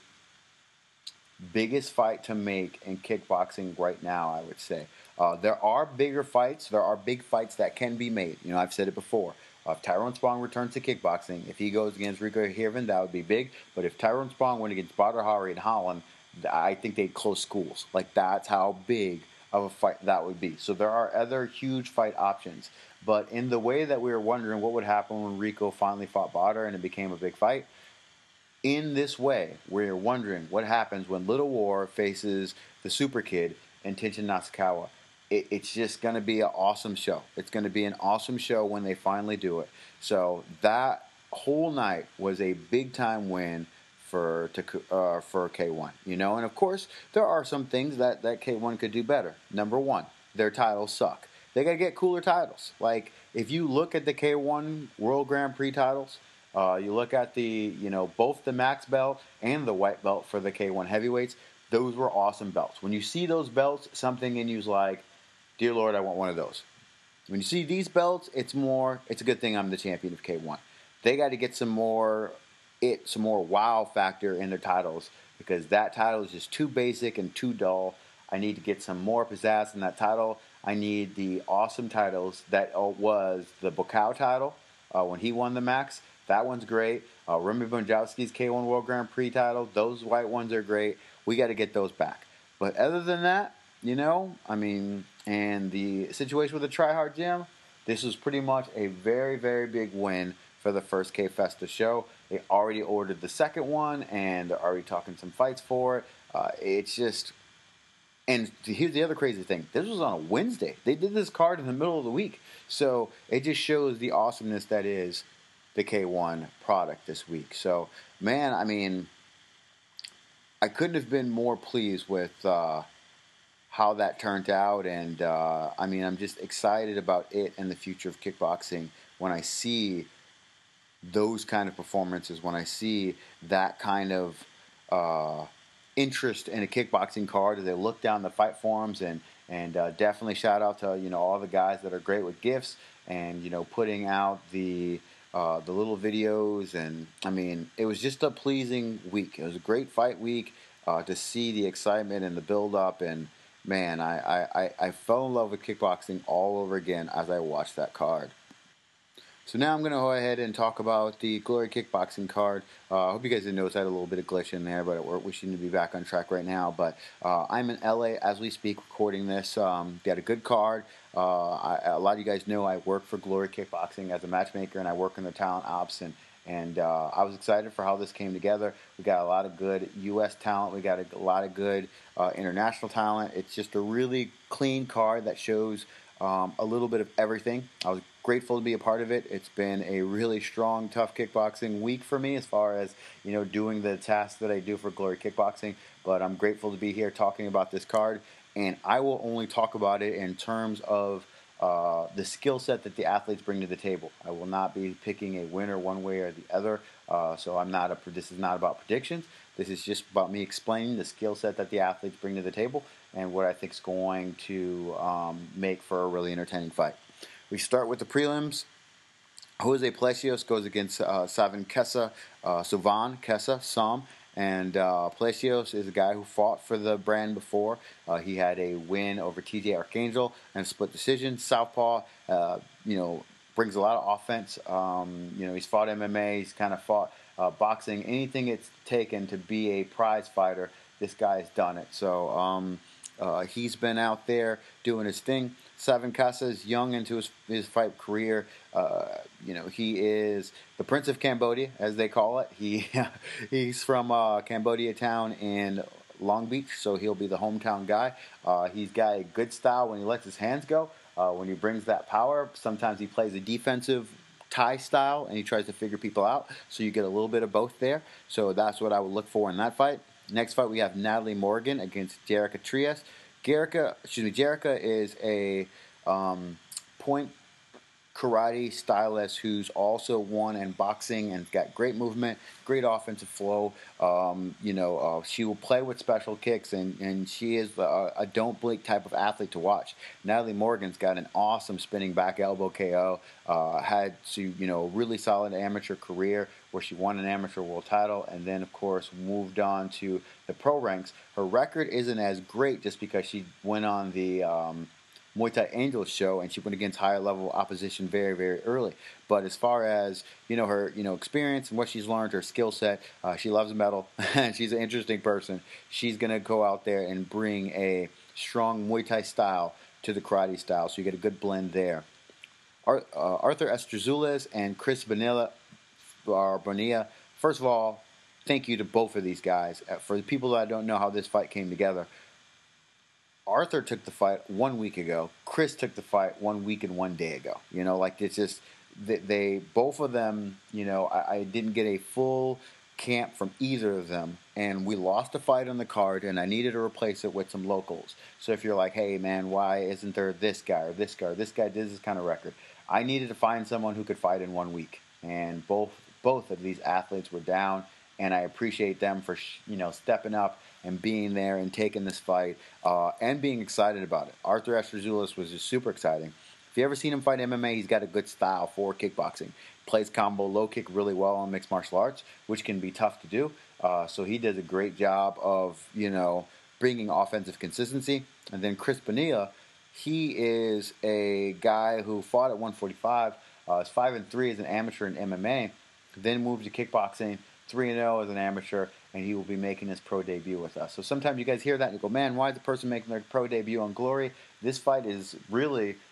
biggest fight to make in kickboxing right now, I would say. Uh, there are bigger fights. There are big fights that can be made. You know, I've said it before. Uh, if Tyrone Spong returns to kickboxing, if he goes against Rico Hirvin, that would be big. But if Tyrone Spong went against Badr Hari and Holland, I think they'd close schools. Like, that's how big of a fight that would be. So there are other huge fight options. But in the way that we were wondering what would happen when Rico finally fought Badr and it became a big fight, in this way, we're wondering what happens when Little War faces the Super Kid and Tenshin Nasukawa. It, it's just going to be an awesome show. It's going to be an awesome show when they finally do it. So that whole night was a big-time win for uh, for K one. You know, and of course, there are some things that, that K one could do better. Number one, their titles suck. They got to get cooler titles. Like, if you look at the K one World Grand Prix titles, Uh, you look at the, you know, both the max belt and the white belt for the K one heavyweights. Those were awesome belts. When you see those belts, something in you's like, dear Lord, I want one of those. When you see these belts, it's more, it's a good thing I'm the champion of K one. They got to get some more, it, some more wow factor in their titles because that title is just too basic and too dull. I need to get some more pizzazz in that title. I need the awesome titles that uh, was the Bukaw title uh, when he won the max. That one's great. Uh, Remy Bonjowski's K one World Grand Prix title, those white ones are great. We got to get those back. But other than that, you know, I mean, and the situation with the Try Hard Gym, This was pretty much a very, very big win for the first K-Festa show. They already ordered the second one, and they're already talking some fights for it. Uh, it's just... And here's the other crazy thing. This was on a Wednesday. They did this card in the middle of the week. So it just shows the awesomeness that is the K one product this week. So, man, I mean, I couldn't have been more pleased with uh, how that turned out. And, uh, I mean, I'm just excited about it and the future of kickboxing when I see those kind of performances, when I see that kind of... Uh, interest in a kickboxing card as they look down the fight forums, and and uh, definitely shout out to you know all the guys that are great with gifts and you know putting out the uh, the little videos. And I mean, it was just a pleasing week. It was a great fight week uh, to see the excitement and the build up. And man, I, I, I fell in love with kickboxing all over again as I watched that card. So now I'm going to go ahead and talk about the Glory Kickboxing card. Uh, I hope you guys didn't notice I had a little bit of glitch in there, but we seem to be back on track right now. But uh, I'm in L A as we speak recording this. Um, got a good card. Uh, I, a lot of you guys know I work for Glory Kickboxing as a matchmaker, and I work in the talent ops. And, and uh, I was excited for how this came together. We got a lot of good U S talent. We got a, a lot of good uh, international talent. It's just a really clean card that shows um, a little bit of everything. I was grateful to be a part of it. It's been a really strong, tough kickboxing week for me as far as, you know, doing the tasks that I do for Glory Kickboxing. But I'm grateful to be here talking about this card. And I will only talk about it in terms of uh, the skill set that the athletes bring to the table. I will not be picking a winner one way or the other. Uh, so I'm not a, this is not about predictions. This is just about me explaining the skill set that the athletes bring to the table and what I think is going to um, make for a really entertaining fight. We start with the prelims. Jose Palacios goes against uh, Savin Kessa, uh, Sovan Kessa, Sam. And uh, Palacios is a guy who fought for the brand before. Uh, he had a win over T J Archangel and a split decision. Southpaw, uh, you know, brings a lot of offense. Um, you know, he's fought M M A. He's kind of fought uh, boxing. Anything it's taken to be a prize fighter, this guy has done it. So um, uh, he's been out there doing his thing. Savin Kessa is young into his, his fight career. Uh, you know, he is the Prince of Cambodia, as they call it. He he's from uh, Cambodia town in Long Beach, so he'll be the hometown guy. Uh, he's got a good style when he lets his hands go. Uh, when he brings that power, sometimes he plays a defensive Thai style and he tries to figure people out. So you get a little bit of both there. So that's what I would look for in that fight. Next fight, we have Natalie Morgan against Jerica Trias. Jerica, excuse me, Jerica is a um, point karate stylist who's also won in boxing and got great movement, great offensive flow. Um, you know, uh, she will play with special kicks, and, and she is a, a don't blink type of athlete to watch. Natalie Morgan's got an awesome spinning back elbow K O. Uh, had to, you know, really solid amateur career where she won an amateur world title, and then of course moved on to the pro ranks. Her record isn't as great just because she went on the um, Muay Thai Angels show, and she went against higher level opposition very, very early. But as far as you know, her you know experience and what she's learned, her skill set, uh, she loves metal, and she's an interesting person. She's gonna go out there and bring a strong Muay Thai style to the karate style, so you get a good blend there. Ar- uh, Arthur Estrazules and Chris Bonilla, or Bonilla. First of all, thank you to both of these guys. Uh, For the people that don't know how this fight came together, Arthur took the fight one week ago. Chris took the fight one week and one day ago. You know, like it's just they, they both of them. You know, I, I didn't get a full camp from either of them, and we lost a fight on the card, and I needed to replace it with some locals. So if you're like, hey man, why isn't there this guy or this guy or this guy did this kind of record? I needed to find someone who could fight in one week, and both both of these athletes were down, and I appreciate them for you know stepping up and being there and taking this fight uh, and being excited about it. Arthur Estrazules was just super exciting. If you ever seen him fight M M A, he's got a good style for kickboxing. Plays combo low kick really well on mixed martial arts, which can be tough to do. Uh, so he does a great job of, you know, bringing offensive consistency. And then Chris Bonilla, he is a guy who fought at one forty-five. Uh, is five and three as an amateur in M M A. Then moved to kickboxing, three and zero as an amateur, and he will be making his pro debut with us. So sometimes you guys hear that and you go, man, why is the person making their pro debut on Glory? This fight is really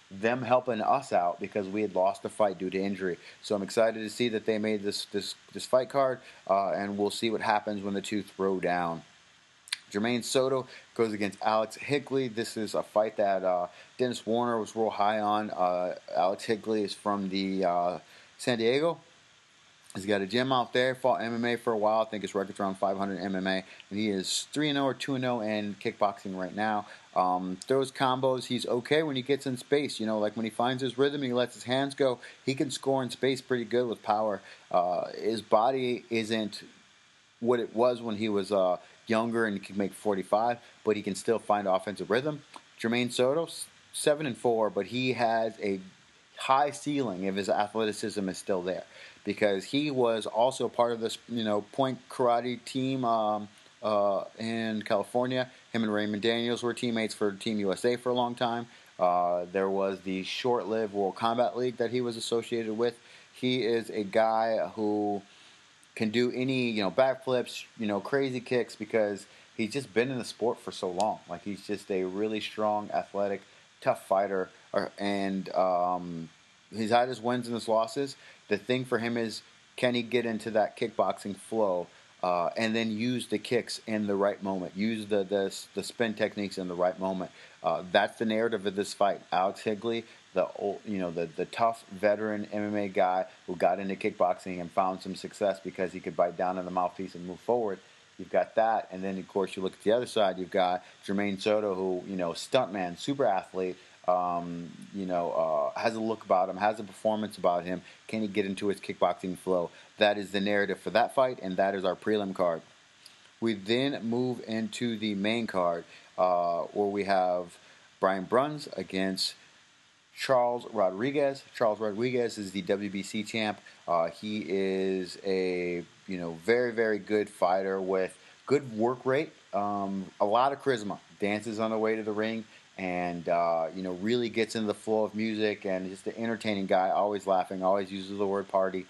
them helping us out because we had lost the fight due to injury. So I'm excited to see that they made this this this fight card, uh, and we'll see what happens when the two throw down. Jermaine Soto goes against Alex Higley. This is a fight that uh, Dennis Warner was real high on. Uh, Alex Higley is from the uh, San Diego. He's got a gym out there, fought M M A for a while. I think his record's around five hundred M M A. And he is three and oh or two and oh in kickboxing right now. Um, throws combos. He's okay when he gets in space. You know, like when he finds his rhythm and he lets his hands go, he can score in space pretty good with power. Uh, his body isn't what it was when he was uh, younger and he could make forty-five, but he can still find offensive rhythm. Jermaine Soto, seven and four, but he has a high ceiling if his athleticism is still there, because he was also part of this, you know, point karate team um, uh, in California. Him and Raymond Daniels were teammates for Team U S A for a long time. Uh, there was the short-lived World Combat League that he was associated with. He is a guy who can do any, you know, backflips, you know, crazy kicks, because he's just been in the sport for so long. Like, he's just a really strong, athletic, tough fighter, and um, he's had his wins and his losses. The thing for him is, can he get into that kickboxing flow uh, and then use the kicks in the right moment, use the the, the spin techniques in the right moment. Uh, that's the narrative of this fight. Alex Higley, the old, you know, the the tough veteran M M A guy who got into kickboxing and found some success because he could bite down on the mouthpiece and move forward. You've got that, and then of course you look at the other side. You've got Jermaine Soto, who, you know, stuntman, super athlete. Um, you know, uh, has a look about him, has a performance about him. Can he get into his kickboxing flow? That is the narrative for that fight, and that is our prelim card. We then move into the main card, uh, where we have Brian Bruns against Charles Rodriguez. Charles Rodriguez is the W B C champ. Uh, he is a, you know, very, very good fighter with good work rate, um, a lot of charisma, dances on the way to the ring, and uh, you know, really gets into the flow of music, and just an entertaining guy, always laughing, always uses the word party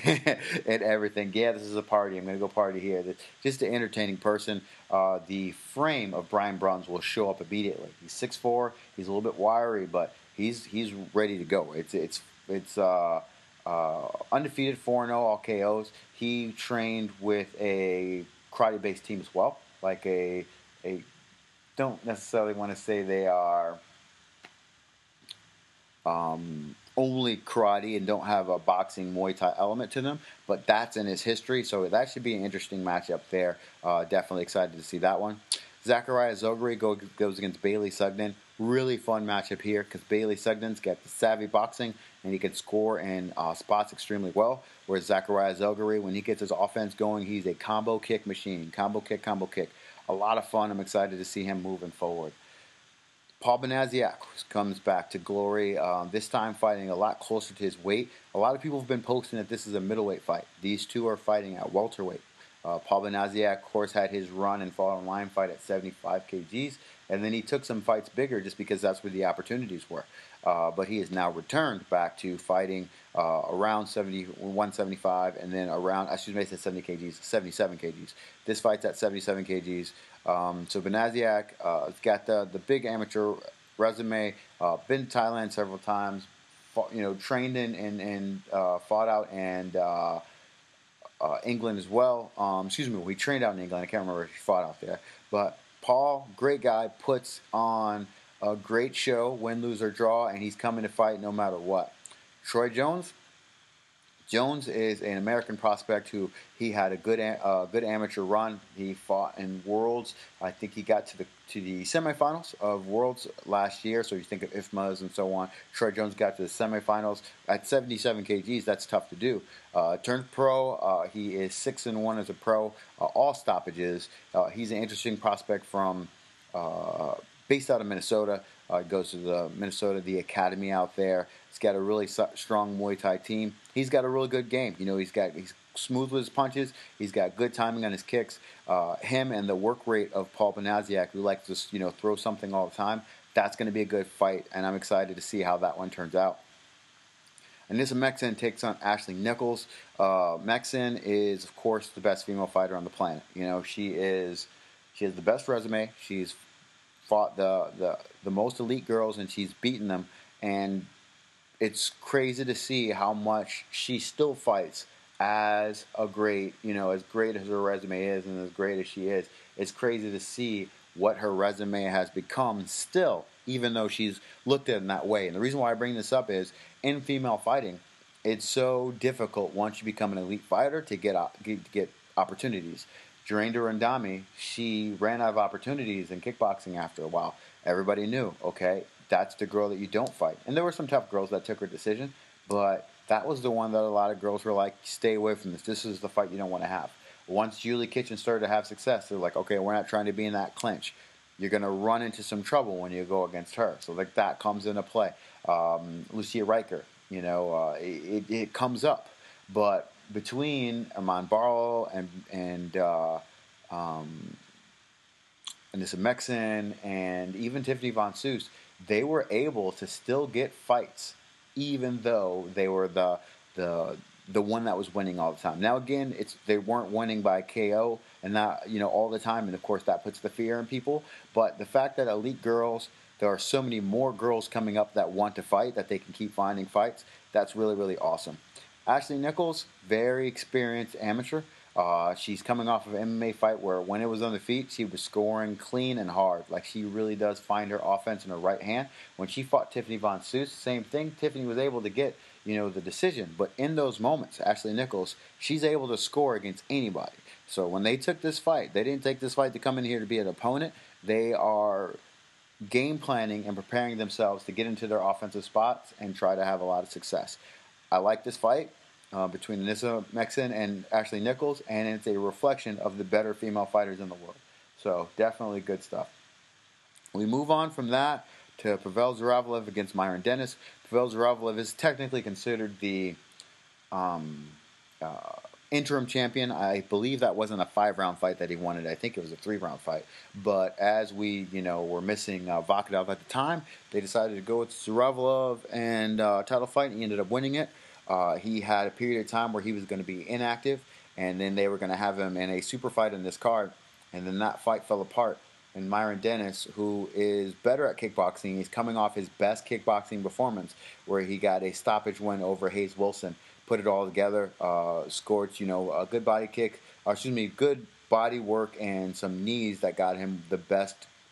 and everything. Yeah, this is a party. I'm going to go party here. Just an entertaining person. Uh, the frame of Brian Bruns will show up immediately. He's six foot four. He's a little bit wiry, but he's he's ready to go. It's it's it's uh, uh, undefeated, four and oh, all K Os. He trained with a karate-based team as well, like a a. Don't necessarily want to say they are um, only karate and don't have a boxing Muay Thai element to them, but that's in his history, so that should be an interesting matchup there. Uh, definitely excited to see that one. Zachariah Zogary go, goes against Bailey Sugden. Really fun matchup here because Bailey Sugden's got the savvy boxing and he can score in uh, spots extremely well. Whereas Zachariah Zogary, when he gets his offense going, he's a combo kick machine. Combo kick, combo kick. A lot of fun. I'm excited to see him moving forward. Paul Banasiak comes back to glory, um, this time fighting a lot closer to his weight. A lot of people have been posting that this is a middleweight fight. These two are fighting at welterweight. Uh, Paul Banasiak, of course, had his run and fought online fight at seventy-five kilograms, and then he took some fights bigger just because that's where the opportunities were. Uh, but he has now returned back to fighting uh, around seventy, one seventy-five, and then around, excuse me, I said seventy kilograms, seventy-seven kilograms. This fight's at seventy-seven kilograms. Um, so Banasiak uh, has got the, the big amateur resume, uh, been to Thailand several times, fought, you know, trained in and, and uh, fought out and uh, uh, England as well. Um, excuse me, we trained out in England. I can't remember if he fought out there. But Paul, great guy, puts on a great show, win, lose, or draw, and he's coming to fight no matter what. Troy Jones. Jones is an American prospect who he had a good uh, good amateur run. He fought in Worlds. I think he got to the to the semifinals of Worlds last year. So you think of I F M As and so on. Troy Jones got to the semifinals at seventy-seven kilograms. That's tough to do. Uh, turned pro. Uh, he is six and one as a pro. Uh, all stoppages. Uh, he's an interesting prospect from uh, based out of Minnesota. Uh, goes to the Minnesota, the academy out there. He's got a really strong Muay Thai team. He's got a really good game. You know, he's got he's smooth with his punches. He's got good timing on his kicks. Uh, him and the work rate of Paul Banasiak, who likes to, you know, throw something all the time. That's going to be a good fight, and I'm excited to see how that one turns out. Anissa Meksen takes on Ashley Nichols. Uh, Meksen is, of course, the best female fighter on the planet. You know, she is. She has the best resume. She's fought the, the, the most elite girls, and she's beaten them. and it's crazy to see how much she still fights as a great, you know, as great as her resume is and as great as she is. It's crazy to see what her resume has become still, even though she's looked at in that way. And the reason why I bring this up is in female fighting, it's so difficult once you become an elite fighter to get get, get opportunities. Geranda Randami, she ran out of opportunities in kickboxing after a while. Everybody knew, okay, that's the girl that you don't fight. And there were some tough girls that took her decision, but that was the one that a lot of girls were like, stay away from this. This is the fight you don't want to have. Once Julie Kitchen started to have success, they're like, okay, we're not trying to be in that clinch. You're going to run into some trouble when you go against her. So like that comes into play. Um, Lucia Riker, you know, uh, it, it comes up. But between Amon Barlow and, and uh, um, Anissa Mexen and even Tiffany Von Soos, they were able to still get fights, even though they were the the the one that was winning all the time. Now again, it's they weren't winning by K O and that, you know, all the time, and of course that puts the fear in people. But the fact that elite girls, there are so many more girls coming up that want to fight, that they can keep finding fights, that's really, really awesome. Ashley Nichols, very experienced amateur. Uh, she's coming off of an M M A fight where when it was on the feet, she was scoring clean and hard. Like she really does find her offense in her right hand. When she fought Tiffany Von Soos, same thing. Tiffany was able to get, you know, the decision. But in those moments, Ashley Nichols, she's able to score against anybody. So when they took this fight, they didn't take this fight to come in here to be an opponent. They are game planning and preparing themselves to get into their offensive spots and try to have a lot of success. I like this fight. Uh, between Anissa Mexen and Ashley Nichols, and it's a reflection of the better female fighters in the world. So definitely good stuff. We move on from that to Pavel Zurablev against Myron Dennis. Pavel Zurablev is technically considered the um, uh, interim champion. I believe that wasn't a five-round fight that he wanted. I think it was a three-round fight. But as we, you know, were missing uh, Vakadov at the time, they decided to go with Zurablev and uh, title fight, and he ended up winning it. Uh, he had a period of time where he was going to be inactive, and then they were going to have him in a super fight in this card, and then that fight fell apart. And Myron Dennis, who is better at kickboxing, he's coming off his best kickboxing performance, where he got a stoppage win over Hayes Wilson, put it all together, uh, scored, you know, a good body kick, or excuse me, good body work and some knees that got him the best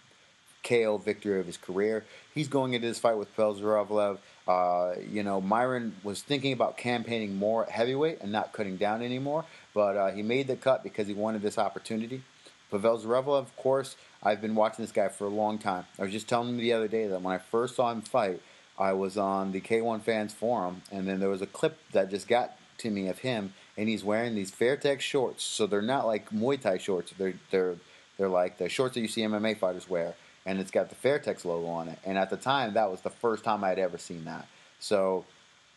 K O victory of his career. He's going into this fight with Pavel Zurablev. Uh, you know, Myron was thinking about campaigning more at heavyweight and not cutting down anymore, but uh, he made the cut because he wanted this opportunity. Pavel Zurablev, of course, I've been watching this guy for a long time. I was just telling him the other day that when I first saw him fight, I was on the K one Fans Forum, and then there was a clip that just got to me of him, and he's wearing these Fairtex shorts. So they're not like Muay Thai shorts. They're they're they're like the shorts that you see M M A fighters wear. And it's got the Fairtex logo on it. And at the time, that was the first time I'd ever seen that. So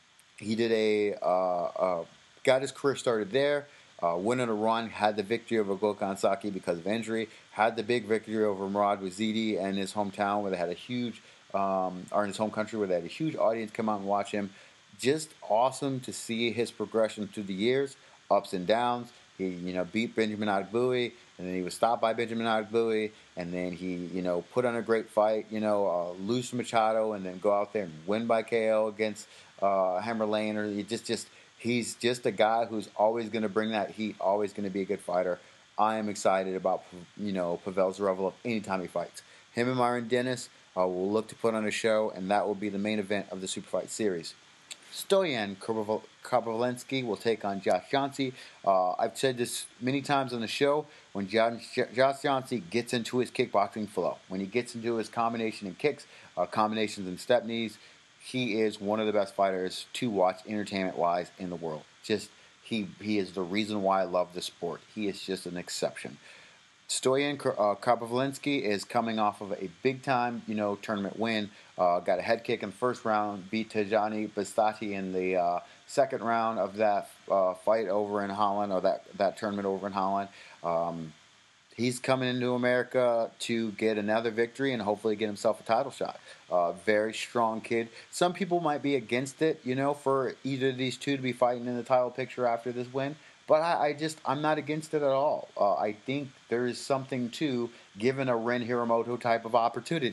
he did a uh, uh, got his career started there. Uh, went on a run, had the victory over Gokhan Saki because of injury. Had the big victory over Murad Wazidi in his hometown, where they had a huge, um, or in his home country, where they had a huge audience come out and watch him. Just awesome to see his progression through the years, ups and downs. He, you know, beat Benjamin Adegbuyi, and then he was stopped by Benjamin Adegbuyi, and then he, you know, put on a great fight, you know, uh, lose to Machado, and then go out there and win by K O against uh, Hammer Lane. Or he just, just, he's just a guy who's always going to bring that heat, always going to be a good fighter. I am excited about, you know, Pavel Zurablev anytime he fights. Him and Myron Dennis uh, will look to put on a show, and that will be the main event of the Super Fight Series. Stoyan Kravolinski will take on Josh Johnson. Uh, I've said this many times on the show. When Josh, Josh Johnson gets into his kickboxing flow, when he gets into his combination and kicks, uh, combinations and step knees, he is one of the best fighters to watch entertainment-wise in the world. Just he he is the reason why I love the sport. He is just an exception. Stoyan uh, Kravolinski is coming off of a big-time, you know, tournament win. Uh, got a head kick in the first round, beat Tijani Bastati in the uh, second round of that uh, fight over in Holland, or that, that tournament over in Holland. Um, he's coming into America to get another victory and hopefully get himself a title shot. Uh, very strong kid. Some people might be against it, you know, for either of these two to be fighting in the title picture after this win. But I, I just, I'm not against it at all. Uh, I think there is something to giving a Ren Hiromoto type of opportunity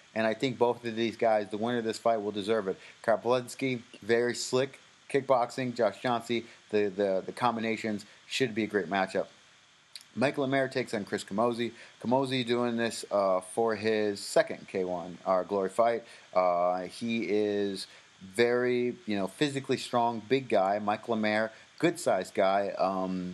And I think both of these guys, the winner of this fight, will deserve it. Karpelitsky, very slick kickboxing. Josh Johnson, the, the, the combinations should be a great matchup. Michael Lemaire takes on Chris Camozzi. Camozzi doing this uh, for his second K one or Glory fight. Uh, he is very, you know, physically strong, big guy. Michael Lemaire, good-sized guy. Um,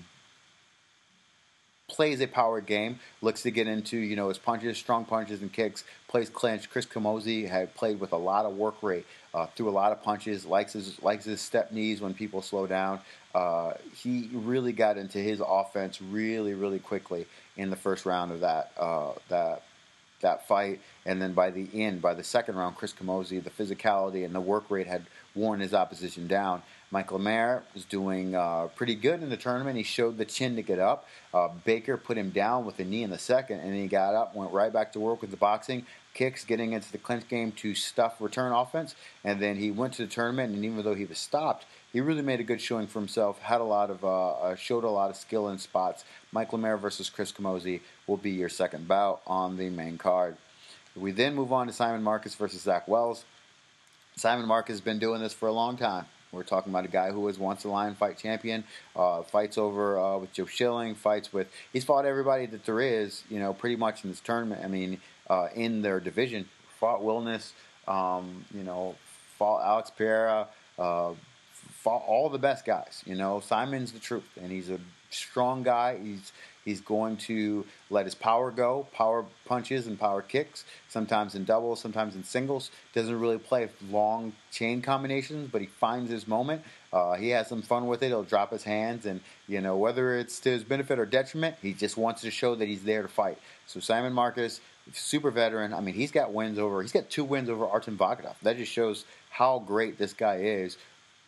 plays a power game, looks to get into, you know, his punches, strong punches and kicks, plays clinch. Chris Camozzi had played with a lot of work rate, uh, threw a lot of punches, likes his likes his step knees when people slow down. Uh, he really got into his offense really, really quickly in the first round of that uh, that that fight, and then by the end, by the second round, Chris Camozzi, the physicality and the work rate had worn his opposition down. Michael Lemaire was doing uh, pretty good in the tournament. He showed the chin to get up. Uh, Baker put him down with a knee in the second, and then he got up, went right back to work with the boxing, kicks, getting into the clinch game to stuff return offense, and then he went to the tournament, and even though he was stopped, he really made a good showing for himself, had a lot of, uh, uh, showed a lot of skill in spots. Michael Lemaire versus Chris Camozzi will be your second bout on the main card. We then move on to Simon Marcus versus Zach Wells. Simon Marcus has been doing this for a long time. We're talking about a guy who was once a Lion Fight champion, uh, fights over uh, with Joe Schilling, fights with, he's fought everybody that there is, you know, pretty much in this tournament. I mean, uh, in their division, fought Wilness, um, you know, fought Alex Pereira, uh, fought all the best guys. You know, Simon's the truth, and he's a strong guy. He's He's going to let his power go, power punches and power kicks, sometimes in doubles, sometimes in singles. Doesn't really play long chain combinations, but he finds his moment. Uh, he has some fun with it. He'll drop his hands, and, you know, whether it's to his benefit or detriment, he just wants to show that he's there to fight. So Simon Marcus, super veteran. I mean, he's got wins over, he's got two wins over Artem Vagadov. That just shows how great this guy is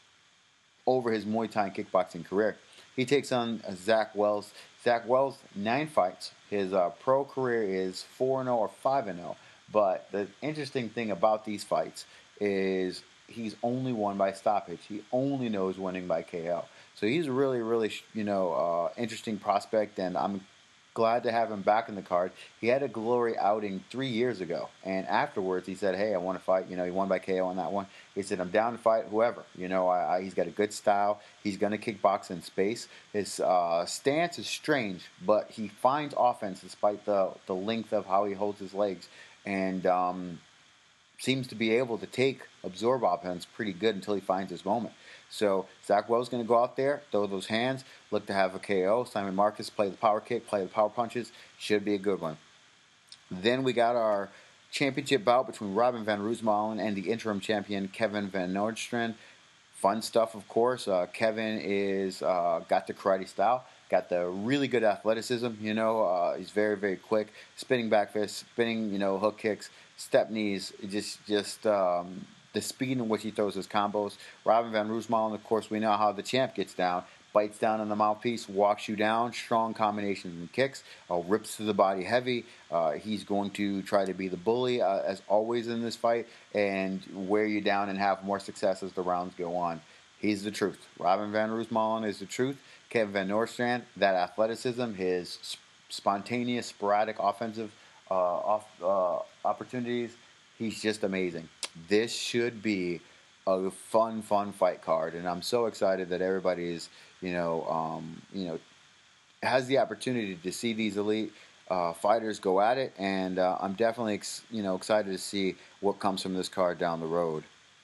over his Muay Thai and kickboxing career. He takes on Zach Wells. Zach Wells, nine fights. His uh, pro career is four and oh or five and oh. But the interesting thing about these fights is he's only won by stoppage. He only knows winning by K O. So he's a really, really, you know, uh, interesting prospect, and I'm glad to have him back in the card. He had a Glory outing three years ago, and afterwards he said, hey, I want to fight. You know, he won by K O on that one. He said, I'm down to fight whoever. You know, I, I, he's got a good style. He's going to kickbox in space. His uh, stance is strange, but he finds offense despite the, the length of how he holds his legs, and um, seems to be able to take, absorb offense pretty good until he finds his moment. So Zach Wells is going to go out there, throw those hands, look to have a K O. Simon Marcus play the power kick, play the power punches. Should be a good one. Then we got our championship bout between Robin van Roosmalen and the interim champion Kevin Van Noordstrand. Fun stuff, of course. Uh, Kevin is uh, got the karate style, got the really good athleticism. You know, uh, he's very, very quick. Spinning back fists, spinning, you know, hook kicks, step knees. Just, just. Um, the speed in which he throws his combos. Robin van Roosmalen, of course, we know how the champ gets down. Bites down on the mouthpiece, walks you down, strong combinations and kicks, uh, rips to the body heavy. Uh, he's going to try to be the bully, uh, as always in this fight, and wear you down and have more success as the rounds go on. He's the truth. Robin van Roosmalen is the truth. Kevin Van Noordstrand, that athleticism, his sp- spontaneous, sporadic offensive uh, off, uh, opportunities, he's just amazing. This should be a fun, fun fight card, and I'm so excited that everybody is, you know, um, you know, has the opportunity to see these elite uh, fighters go at it, and uh, I'm definitely, ex- you know, excited to see what comes from this card down the road.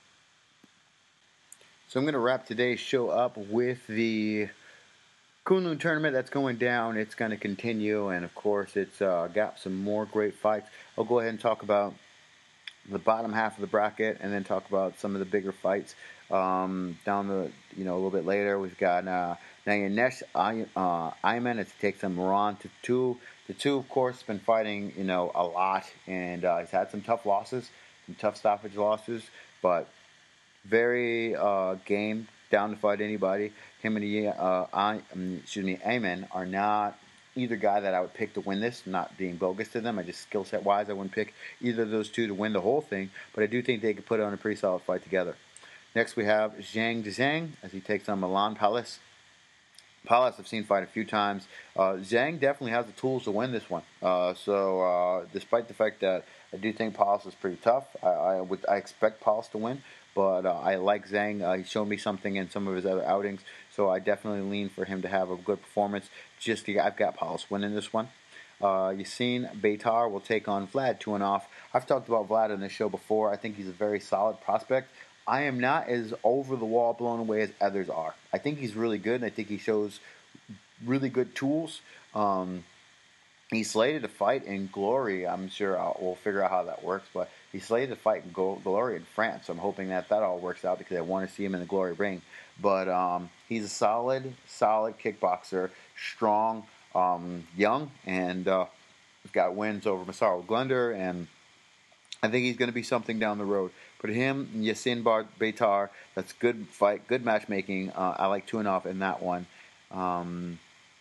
So I'm going to wrap today's show up with the Kunlun tournament that's going down. It's going to continue, and of course, it's uh, got some more great fights. I'll go ahead and talk about the bottom half of the bracket, and then talk about some of the bigger fights um, down the, you know, a little bit later. We've got uh, Nayanesh uh, Ayman to take some Moran to two. The two, of course, has been fighting, you know, a lot, and uh, he's had some tough losses, some tough stoppage losses, but very uh, game, down to fight anybody. Him and uh, I, um, excuse me, Ayman are not either guy that I would pick to win this, not being bogus to them. I just skill set wise, I wouldn't pick either of those two to win the whole thing, but I do think they could put on a pretty solid fight together. Next we have Zhang Zhang as he takes on Milan Palace. Palace I've seen fight a few times. Uh, Zhang definitely has the tools to win this one. Uh, so uh, despite the fact that I do think Paulus is pretty tough. I, I would I expect Paulus to win, but uh, I like Zhang. Uh, he showed me something in some of his other outings, so I definitely lean for him to have a good performance. Just to, I've got Paulus winning this one. Uh, Yasin Beitar will take on Vlad two and off. I've talked about Vlad on this show before. I think he's a very solid prospect. I am not as over the wall blown away as others are. I think he's really good, and I think he shows really good tools. Um, he's slated to fight in Glory. I'm sure I'll, we'll figure out how that works, but he's slated to fight in Glory in France. So I'm hoping that that all works out because I want to see him in the Glory ring. But um, he's a solid, solid kickboxer, strong, um, young, and uh, he's got wins over Masaru Glunder, and I think he's going to be something down the road. But him, Yasin Beitar, that's good fight, good matchmaking. Uh, I like two and off in that one. Um,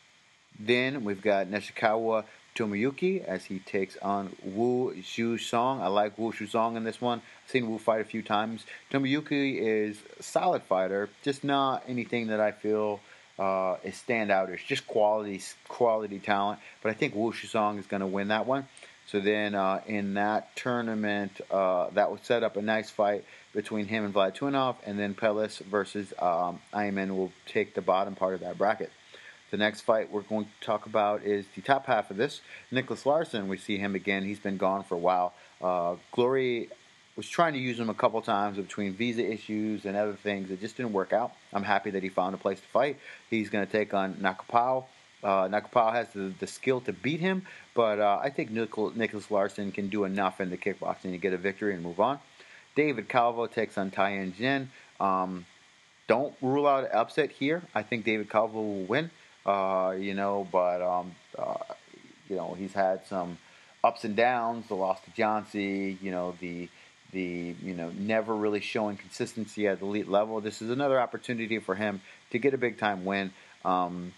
then we've got Nishikawa Tomoyuki as he takes on Wu Zhu-song. I like Wu Zhu-song in this one. I've seen Wu fight a few times. Tomoyuki is a solid fighter, just not anything that I feel uh, is standout. It's just quality, quality talent. But I think Wu Zhu-song is going to win that one. So then uh, in that tournament, uh, that would set up a nice fight between him and Vlad Tuinov, and then Pellis versus um, Ayman will take the bottom part of that bracket. The next fight we're going to talk about is the top half of this. Nicholas Larson, we see him again. He's been gone for a while. Uh, Glory was trying to use him a couple times between visa issues and other things. It just didn't work out. I'm happy that he found a place to fight. He's going to take on Nakapau. Uh, Nakapau has the, the skill to beat him, but uh, I think Nicholas, Nicholas Larson can do enough in the kickboxing to get a victory and move on. David Calvo takes on Taiyan Jin. Um, don't rule out an upset here. I think David Calvo will win. Uh, you know, but um, uh, you know he's had some ups and downs. The loss to Johnsy, you know, the the you know never really showing consistency at the elite level. This is another opportunity for him to get a big time win. Um,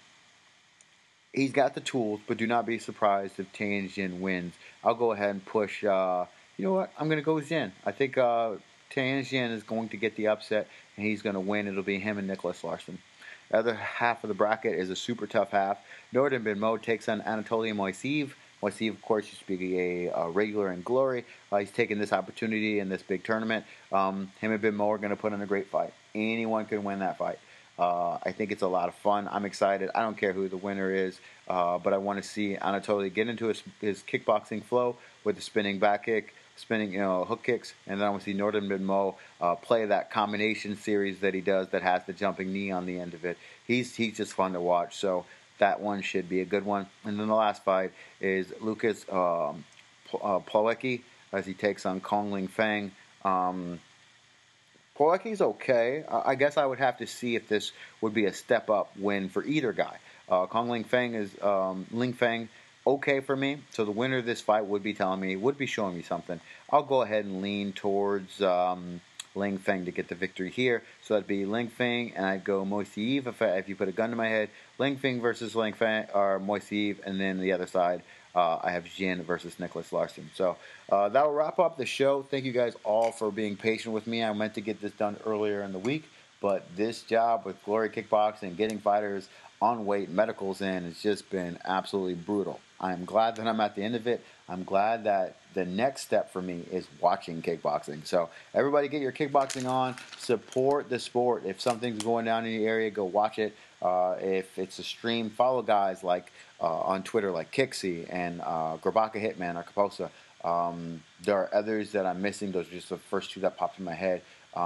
he's got the tools, but do not be surprised if Taiyan Jin wins. I'll go ahead and push. Uh, you know what? I'm going to go with Jin. I think uh, Taiyan Jin is going to get the upset, and he's going to win. It'll be him and Nicholas Larson. The other half of the bracket is a super tough half. Nordin Binmo takes on Anatoly Moiseev. Moiseev, of course, used to be a, a regular in Glory. Uh, he's taking this opportunity in this big tournament. Um, him and Binmo are going to put on a great fight. Anyone can win that fight. Uh, I think it's a lot of fun. I'm excited. I don't care who the winner is, uh, but I want to see Anatoly get into his, his kickboxing flow with the spinning back kick, spinning, you know, hook kicks, and then I want to see Nordin Binmo uh, play that combination series that he does that has the jumping knee on the end of it. He's he's just fun to watch, so that one should be a good one. And then the last fight is Lucas um, uh, Plawecki as he takes on Kong Ling Feng. Um, Plawecki's okay. Uh, I guess I would have to see if this would be a step up win for either guy. Uh, Kong Ling Feng is um, Ling Feng. Okay for me. So the winner of this fight would be telling me, would be showing me something. I'll go ahead and lean towards um, Ling Feng to get the victory here. So that'd be Ling Feng, and I'd go Moiseev if, I, if you put a gun to my head. Ling Feng versus Ling Feng, or Moiseev, and then the other side, uh, I have Jin versus Nicholas Larson. So uh, that'll wrap up the show. Thank you guys all for being patient with me. I meant to get this done earlier in the week, but this job with Glory Kickboxing, getting fighters on weight, medicals in, has just been absolutely brutal. I'm glad that I'm at the end of it. I'm glad that the next step for me is watching kickboxing. So everybody get your kickboxing on. Support the sport. If something's going down in the area, go watch it. Uh, if it's a stream, follow guys like uh, on Twitter like Kixie and uh, Grabaka Hitman or Kaposa. Um, there are others that I'm missing. Those are just the first two that popped in my head.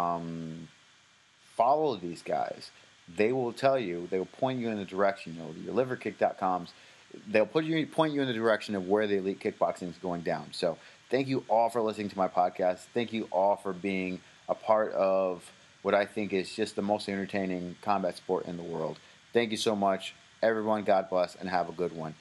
Um, follow these guys. They will tell you, they will point you in the direction, you know, your liver kick dot coms. They'll put you, point you in the direction of where the elite kickboxing is going down. So thank you all for listening to my podcast. Thank you all for being a part of what I think is just the most entertaining combat sport in the world. Thank you so much. Everyone, God bless, and have a good one.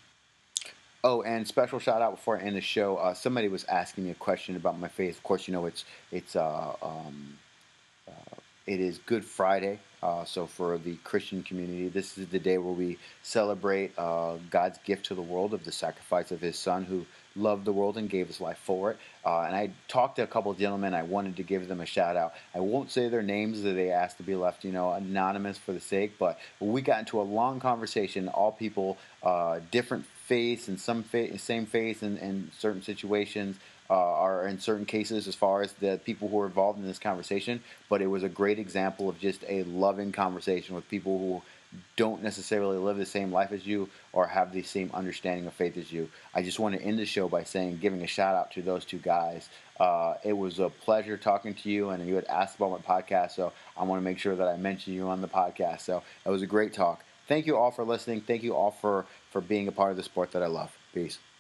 Oh, and special shout out before I end the show. Uh, somebody was asking me a question about my faith. Of course, you know it's it's uh, um, uh, it is Good Friday. Uh, so for the Christian community, this is the day where we celebrate uh, God's gift to the world of the sacrifice of His Son, who loved the world and gave His life for it. Uh, and I talked to a couple of gentlemen. I wanted to give them a shout out. I won't say their names, that they asked to be left, you know, anonymous for the sake. But we got into a long conversation. All people, uh, different faiths and some fa- same faiths in, in certain situations uh, are in certain cases as far as the people who are involved in this conversation. But it was a great example of just a loving conversation with people who don't necessarily live the same life as you or have the same understanding of faith as you. I just want to end the show by saying, giving a shout out to those two guys. Uh, it was a pleasure talking to you, and you had asked about my podcast, so I want to make sure that I mention you on the podcast. So it was a great talk. Thank you all for listening. Thank you all for, for being a part of the sport that I love. Peace.